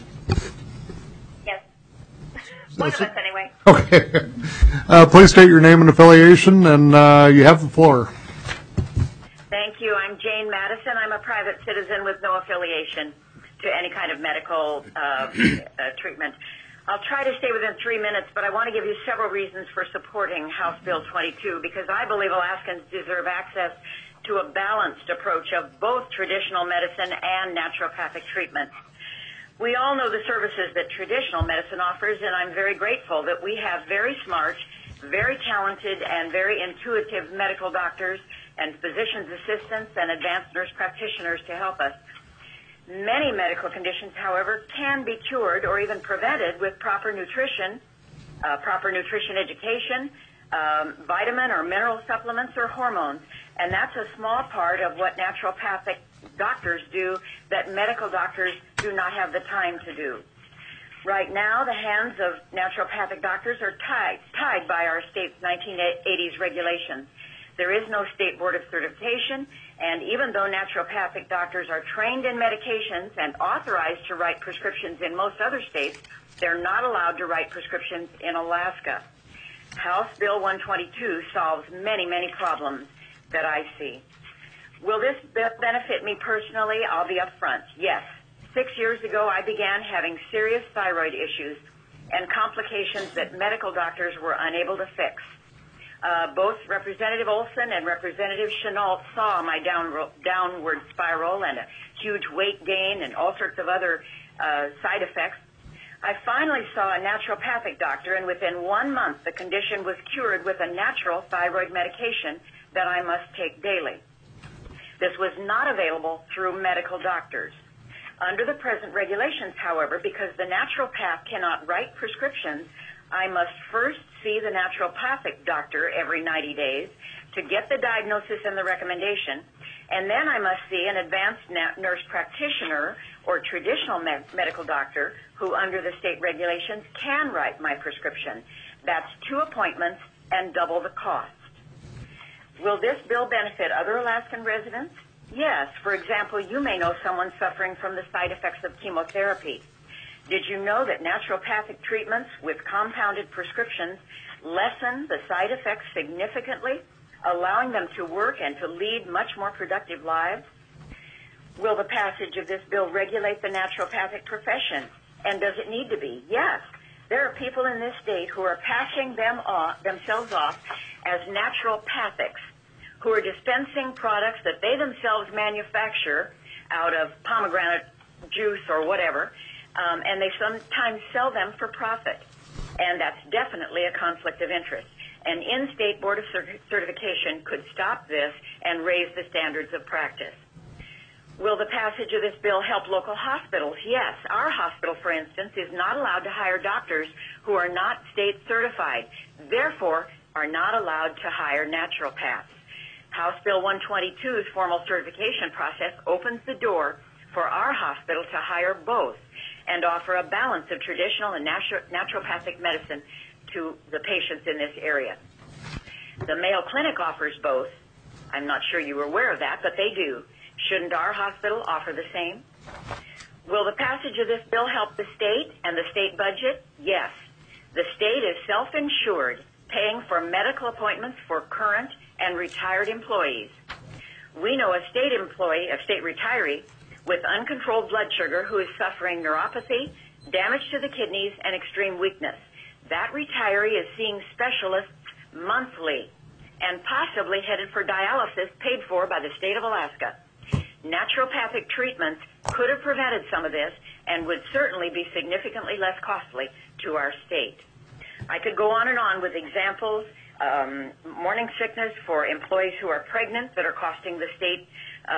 Yes. One of us, anyway. Okay. Please state your name and affiliation, and you have the floor. Thank you. I'm Jane Madison. I'm a private citizen with no affiliation to any kind of medical treatment. I'll try to stay within 3 minutes, but I want to give you several reasons for supporting House Bill 22, because I believe Alaskans deserve access to a balanced approach of both traditional medicine and naturopathic treatment. We all know the services that traditional medicine offers, and I'm very grateful that we have very smart, very talented, and very intuitive medical doctors and physician's assistants and advanced nurse practitioners to help us. Many medical conditions, however, can be cured or even prevented with proper nutrition education, vitamin or mineral supplements or hormones. And that's a small part of what naturopathic doctors do that medical doctors do not have the time to do. Right now, the hands of naturopathic doctors are tied by our state's 1980s regulations. There is no state board of certification, and even though naturopathic doctors are trained in medications and authorized to write prescriptions in most other states, they're not allowed to write prescriptions in Alaska. House Bill 122 solves many, many problems that I see. Will this benefit me personally? I'll be upfront. Yes. 6 years ago, I began having serious thyroid issues and complications that medical doctors were unable to fix. Both Representative Olson and Representative Chenault saw my downward spiral and a huge weight gain and all sorts of other side effects. I finally saw a naturopathic doctor, and within 1 month, the condition was cured with a natural thyroid medication that I must take daily. This was not available through medical doctors. Under the present regulations, however, because the naturopath cannot write prescriptions, I must first see the naturopathic doctor every 90 days to get the diagnosis and the recommendation, and then I must see an advanced nurse practitioner or traditional medical doctor who, under the state regulations, can write my prescription. That's 2 appointments and double the cost. Will this bill benefit other Alaskan residents? Yes. For example, you may know someone suffering from the side effects of chemotherapy. Did you know that naturopathic treatments with compounded prescriptions lessen the side effects significantly, allowing them to work and to lead much more productive lives? Will the passage of this bill regulate the naturopathic profession? And does it need to be? Yes. There are people in this state who are passing themselves off as naturopathics, who are dispensing products that they themselves manufacture out of pomegranate juice or whatever, and they sometimes sell them for profit. And that's definitely a conflict of interest. An in-state board of certification could stop this and raise the standards of practice. Will the passage of this bill help local hospitals? Yes. Our hospital, for instance, is not allowed to hire doctors who are not state certified, therefore are not allowed to hire naturopaths. House Bill 122's formal certification process opens the door for our hospital to hire both and offer a balance of traditional and naturopathic medicine to the patients in this area. The Mayo Clinic offers both. I'm not sure you were aware of that, but they do. Shouldn't our hospital offer the same? Will the passage of this bill help the state and the state budget? Yes. The state is self-insured, paying for medical appointments for current and retired employees. We know a state employee, a state retiree, with uncontrolled blood sugar who is suffering neuropathy, damage to the kidneys, and extreme weakness. That retiree is seeing specialists monthly and possibly headed for dialysis paid for by the state of Alaska. Naturopathic treatments could have prevented some of this and would certainly be significantly less costly to our state. I could go on and on with examples. Morning sickness for employees who are pregnant that are costing the state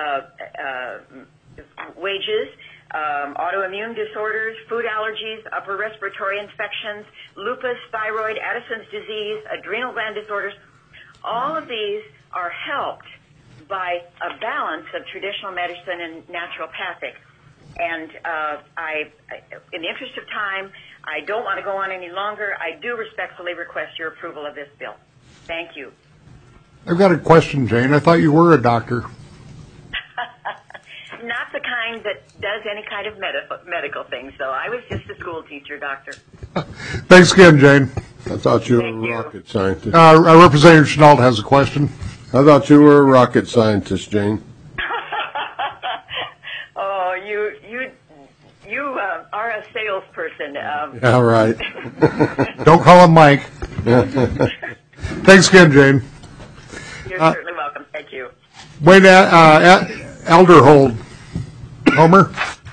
wages, autoimmune disorders, food allergies, upper respiratory infections, lupus, thyroid, Addison's disease, adrenal gland disorders. All of these are helped by a balance of traditional medicine and naturopathic. And in the interest of time, I don't want to go on any longer. I do respectfully request your approval of this bill. Thank you. I've got a question, Jane. I thought you were a doctor. Not the kind that does any kind of medical things, though. I was just a school teacher, doctor. Thanks again, Jane. I thought you were a rocket scientist. Representative Chenault has a question. I thought you were a rocket scientist, Jane. Oh, you are a salesperson. Yeah, right. Don't call him Mike. Thanks again, Jane. You're certainly welcome. Thank you. Wayne Elderhold. Homer?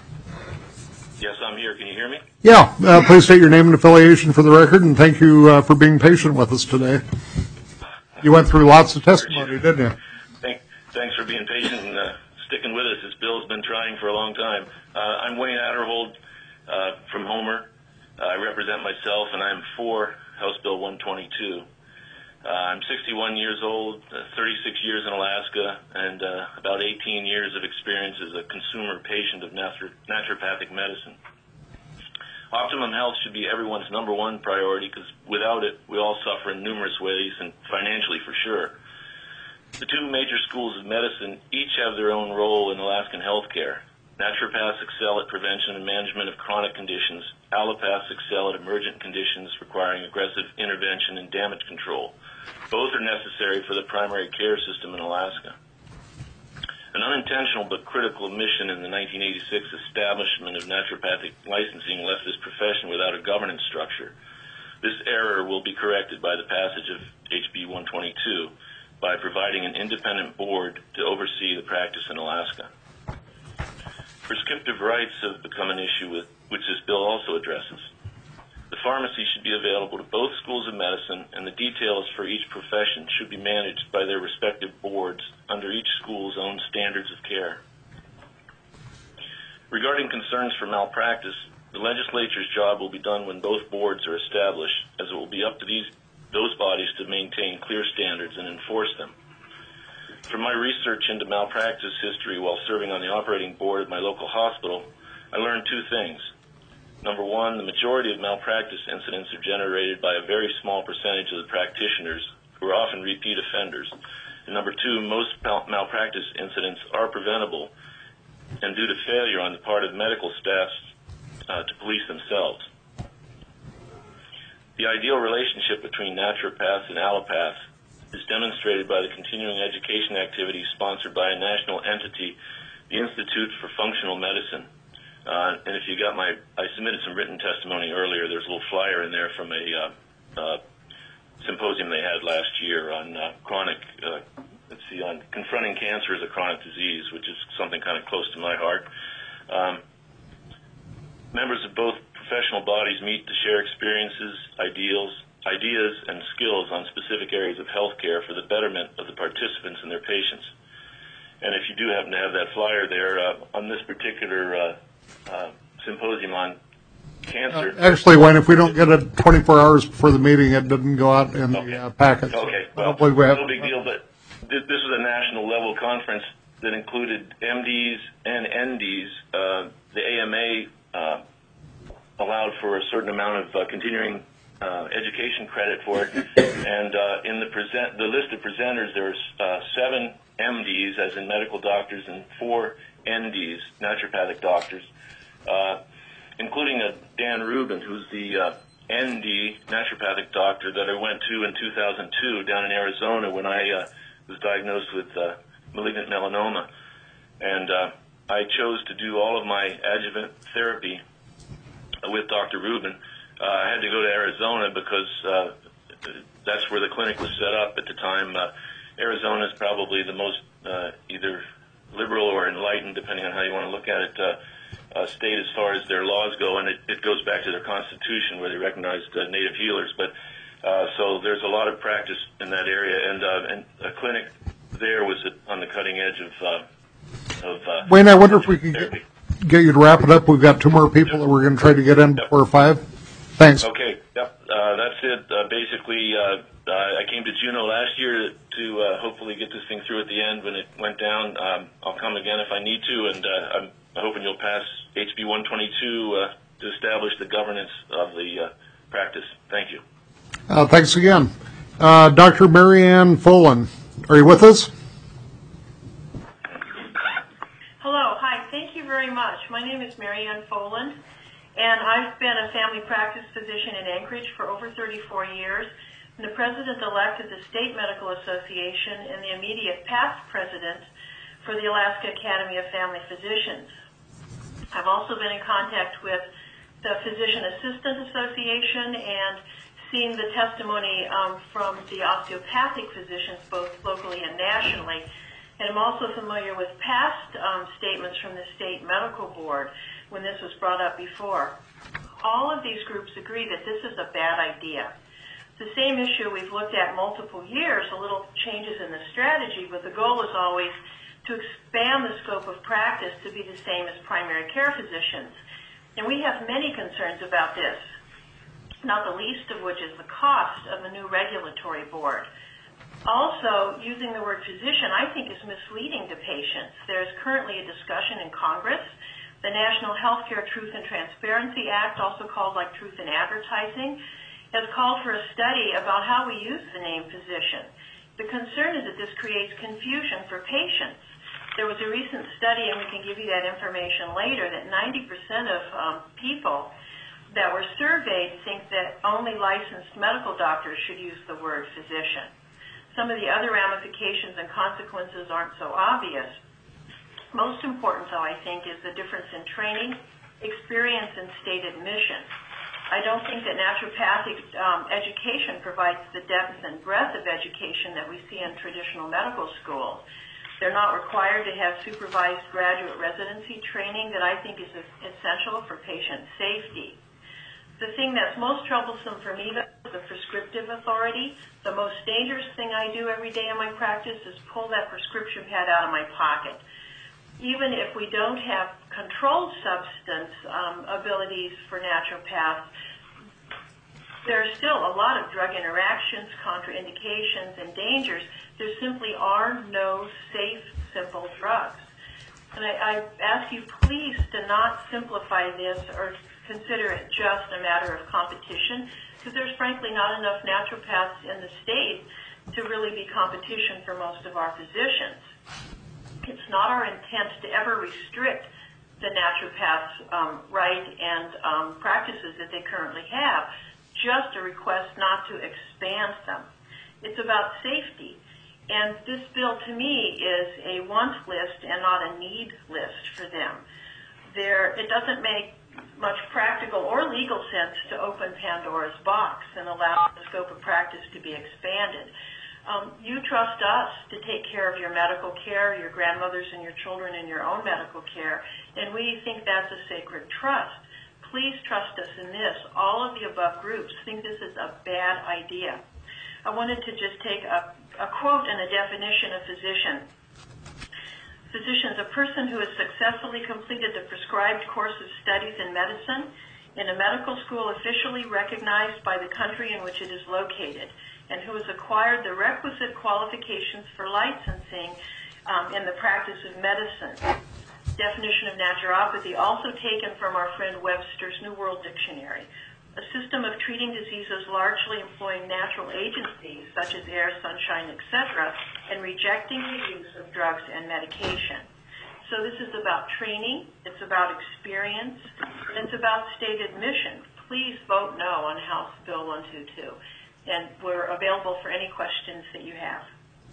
Yes, I'm here. Can you hear me? Yeah. Please state your name and affiliation for the record, and thank you for being patient with us today. You went through lots of testimony, didn't you? Thanks for being patient and sticking with us. This bill's been trying for a long time. I'm Wayne Adderhold from Homer. I represent myself, and I'm for House Bill 122. I'm 61 years old, 36 years in Alaska, and about 18 years of experience as a consumer patient of naturopathic medicine. Optimum health should be everyone's number one priority because without it, we all suffer in numerous ways and financially for sure. The two major schools of medicine each have their own role in Alaskan healthcare. Naturopaths excel at prevention and management of chronic conditions. Allopaths excel at emergent conditions requiring aggressive intervention and damage control. Both are necessary for the primary care system in Alaska. An unintentional but critical omission in the 1986 establishment of naturopathic licensing left this profession without a governance structure. This error will be corrected by the passage of HB 122 by providing an independent board to oversee the practice in Alaska. Prescriptive rights have become an issue which this bill also addresses. The pharmacy should be available to both schools of medicine, and the details for each profession should be managed by their respective boards under each school's own standards of care. Regarding concerns for malpractice, the legislature's job will be done when both boards are established, as it will be up to those bodies to maintain clear standards and enforce them. From my research into malpractice history while serving on the operating board of my local hospital, I learned two things. Number one, the majority of malpractice incidents are generated by a very small percentage of the practitioners, who are often repeat offenders. And number two, most malpractice incidents are preventable and due to failure on the part of medical staffs to police themselves. The ideal relationship between naturopaths and allopaths is demonstrated by the continuing education activities sponsored by a national entity the Institute for Functional Medicine. And if you got I submitted some written testimony earlier. There's a little flyer in there from a symposium they had last year on on confronting cancer as a chronic disease, which is something kind of close to my heart. Members of both professional bodies meet to share experiences, ideas, and skills on specific areas of healthcare for the betterment of the participants and their patients. And if you do happen to have that flyer there, on this particular symposium on cancer... Actually, Wayne, if we don't get it 24 hours before the meeting, it doesn't go out in the packet. Okay, well, no big deal, but this was a national level conference that included MDs and NDs. The AMA allowed for a certain amount of continuing education credit for it, and in the list of presenters, there's 7 MDs, as in medical doctors, and 4 NDs, naturopathic doctors, including Dan Rubin, who's the ND, naturopathic doctor, that I went to in 2002 down in Arizona when I was diagnosed with malignant melanoma. And I chose to do all of my adjuvant therapy with Dr. Rubin. I had to go to Arizona because that's where the clinic was set up at the time. Arizona is probably the most either liberal or enlightened, depending on how you want to look at it, state as far as their laws go, and it goes back to their constitution where they recognized native healers. But so there's a lot of practice in that area, and a clinic there was on the cutting edge of Wayne, I wonder if we could get you to wrap it up. We've got 2 more people that we're going to try to get in before 5. Thanks. Okay, yep, that's it. Basically, I came to Juneau last year to hopefully get this thing through at the end. When it went down, I'll come again if I need to, and I'm hoping you'll pass HB 122 to establish the governance of the practice. Thank you. Thanks again. Dr. Marianne Folan, are you with us? Hello, hi, thank you very much. My name is Marianne Folan, and I've been a family practice physician in Anchorage for over 34 years. I'm the president-elect of the State Medical Association and the immediate past president for the Alaska Academy of Family Physicians. I've also been in contact with the Physician Assistant Association and seen the testimony from the osteopathic physicians, both locally and nationally. And I'm also familiar with past statements from the State Medical Board when this was brought up before. All of these groups agree that this is a bad idea. It's the same issue we've looked at multiple years, a little changes in the strategy, but the goal is always to expand the scope of practice to be the same as primary care physicians. And we have many concerns about this, not the least of which is the cost of a new regulatory board. Also, using the word physician, I think, is misleading to patients. There's currently a discussion in Congress. The National Healthcare Truth and Transparency Act, also called like Truth in Advertising, has called for a study about how we use the name physician. The concern is that this creates confusion for patients. There was a recent study, and we can give you that information later, that 90% of people that were surveyed think that only licensed medical doctors should use the word physician. Some of the other ramifications and consequences aren't so obvious. Most important, though, I think, is the difference in training, experience, and stated mission. I don't think that naturopathic education provides the depth and breadth of education that we see in traditional medical schools. They're not required to have supervised graduate residency training that I think is essential for patient safety. The thing that's most troublesome for me, though, is the prescriptive authority. The most dangerous thing I do every day in my practice is pull that prescription pad out of my pocket. Even if we don't have controlled substance abilities for naturopaths, there are still a lot of drug interactions, contraindications, and dangers. There simply are no safe, simple drugs. And I ask you please to not simplify this or consider it just a matter of competition, because there's frankly not enough naturopaths in the state to really be competition for most of our physicians. It's not our intent to ever restrict the naturopaths' right and practices that they currently have, just a request not to expand them. It's about safety. And this bill, to me, is a want list and not a need list for them. It doesn't make much practical or legal sense to open Pandora's box and allow the scope of practice to be expanded. You trust us to take care of your medical care, your grandmothers and your children, and your own medical care, and we think that's a sacred trust. Please trust us in this. All of the above groups think this is a bad idea. I wanted to just take a quote and a definition of physician. Physician is a person who has successfully completed the prescribed course of studies in medicine in a medical school officially recognized by the country in which it is located, and who has acquired the requisite qualifications for licensing in the practice of medicine. Definition of naturopathy, also taken from our friend Webster's New World Dictionary. A system of treating diseases largely employing natural agencies such as air, sunshine, etc., and rejecting the use of drugs and medication. So this is about training, it's about experience, and it's about stated mission. Please vote no on House Bill 122. And we're available for any questions that you have.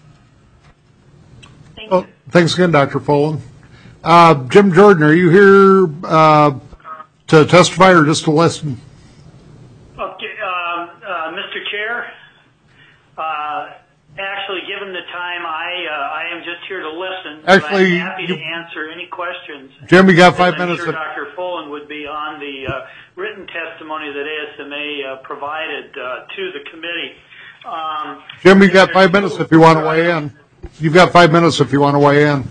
Thank you. Thanks again, Dr. Folan. Jim Jordan, are you here to testify or just to listen? Okay, Mr. Chair, actually, given the time, I am just here to listen. Actually, I'm happy to answer any questions. Jim, you got 5 minutes. I'm sure Dr. Folan would be on the written testimony that ASMA provided to the committee. Jim, you got 5 minutes if you want to weigh in. You've got 5 minutes if you want to weigh in.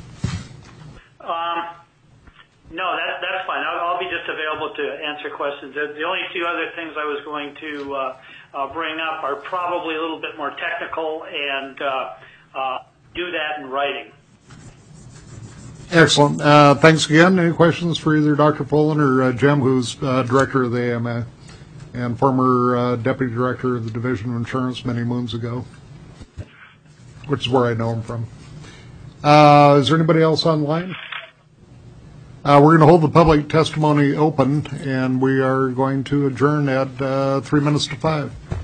No, that's fine. I'll be just available to answer questions. The only two other things I was going to bring up are probably a little bit more technical and do that in writing. Excellent. Thanks again. Any questions for either Dr. Folan or Jim, who's director of the AMA and former deputy director of the Division of Insurance many moons ago, which is where I know him from. Is there anybody else online? We're going to hold the public testimony open, and we are going to adjourn at 5 minutes.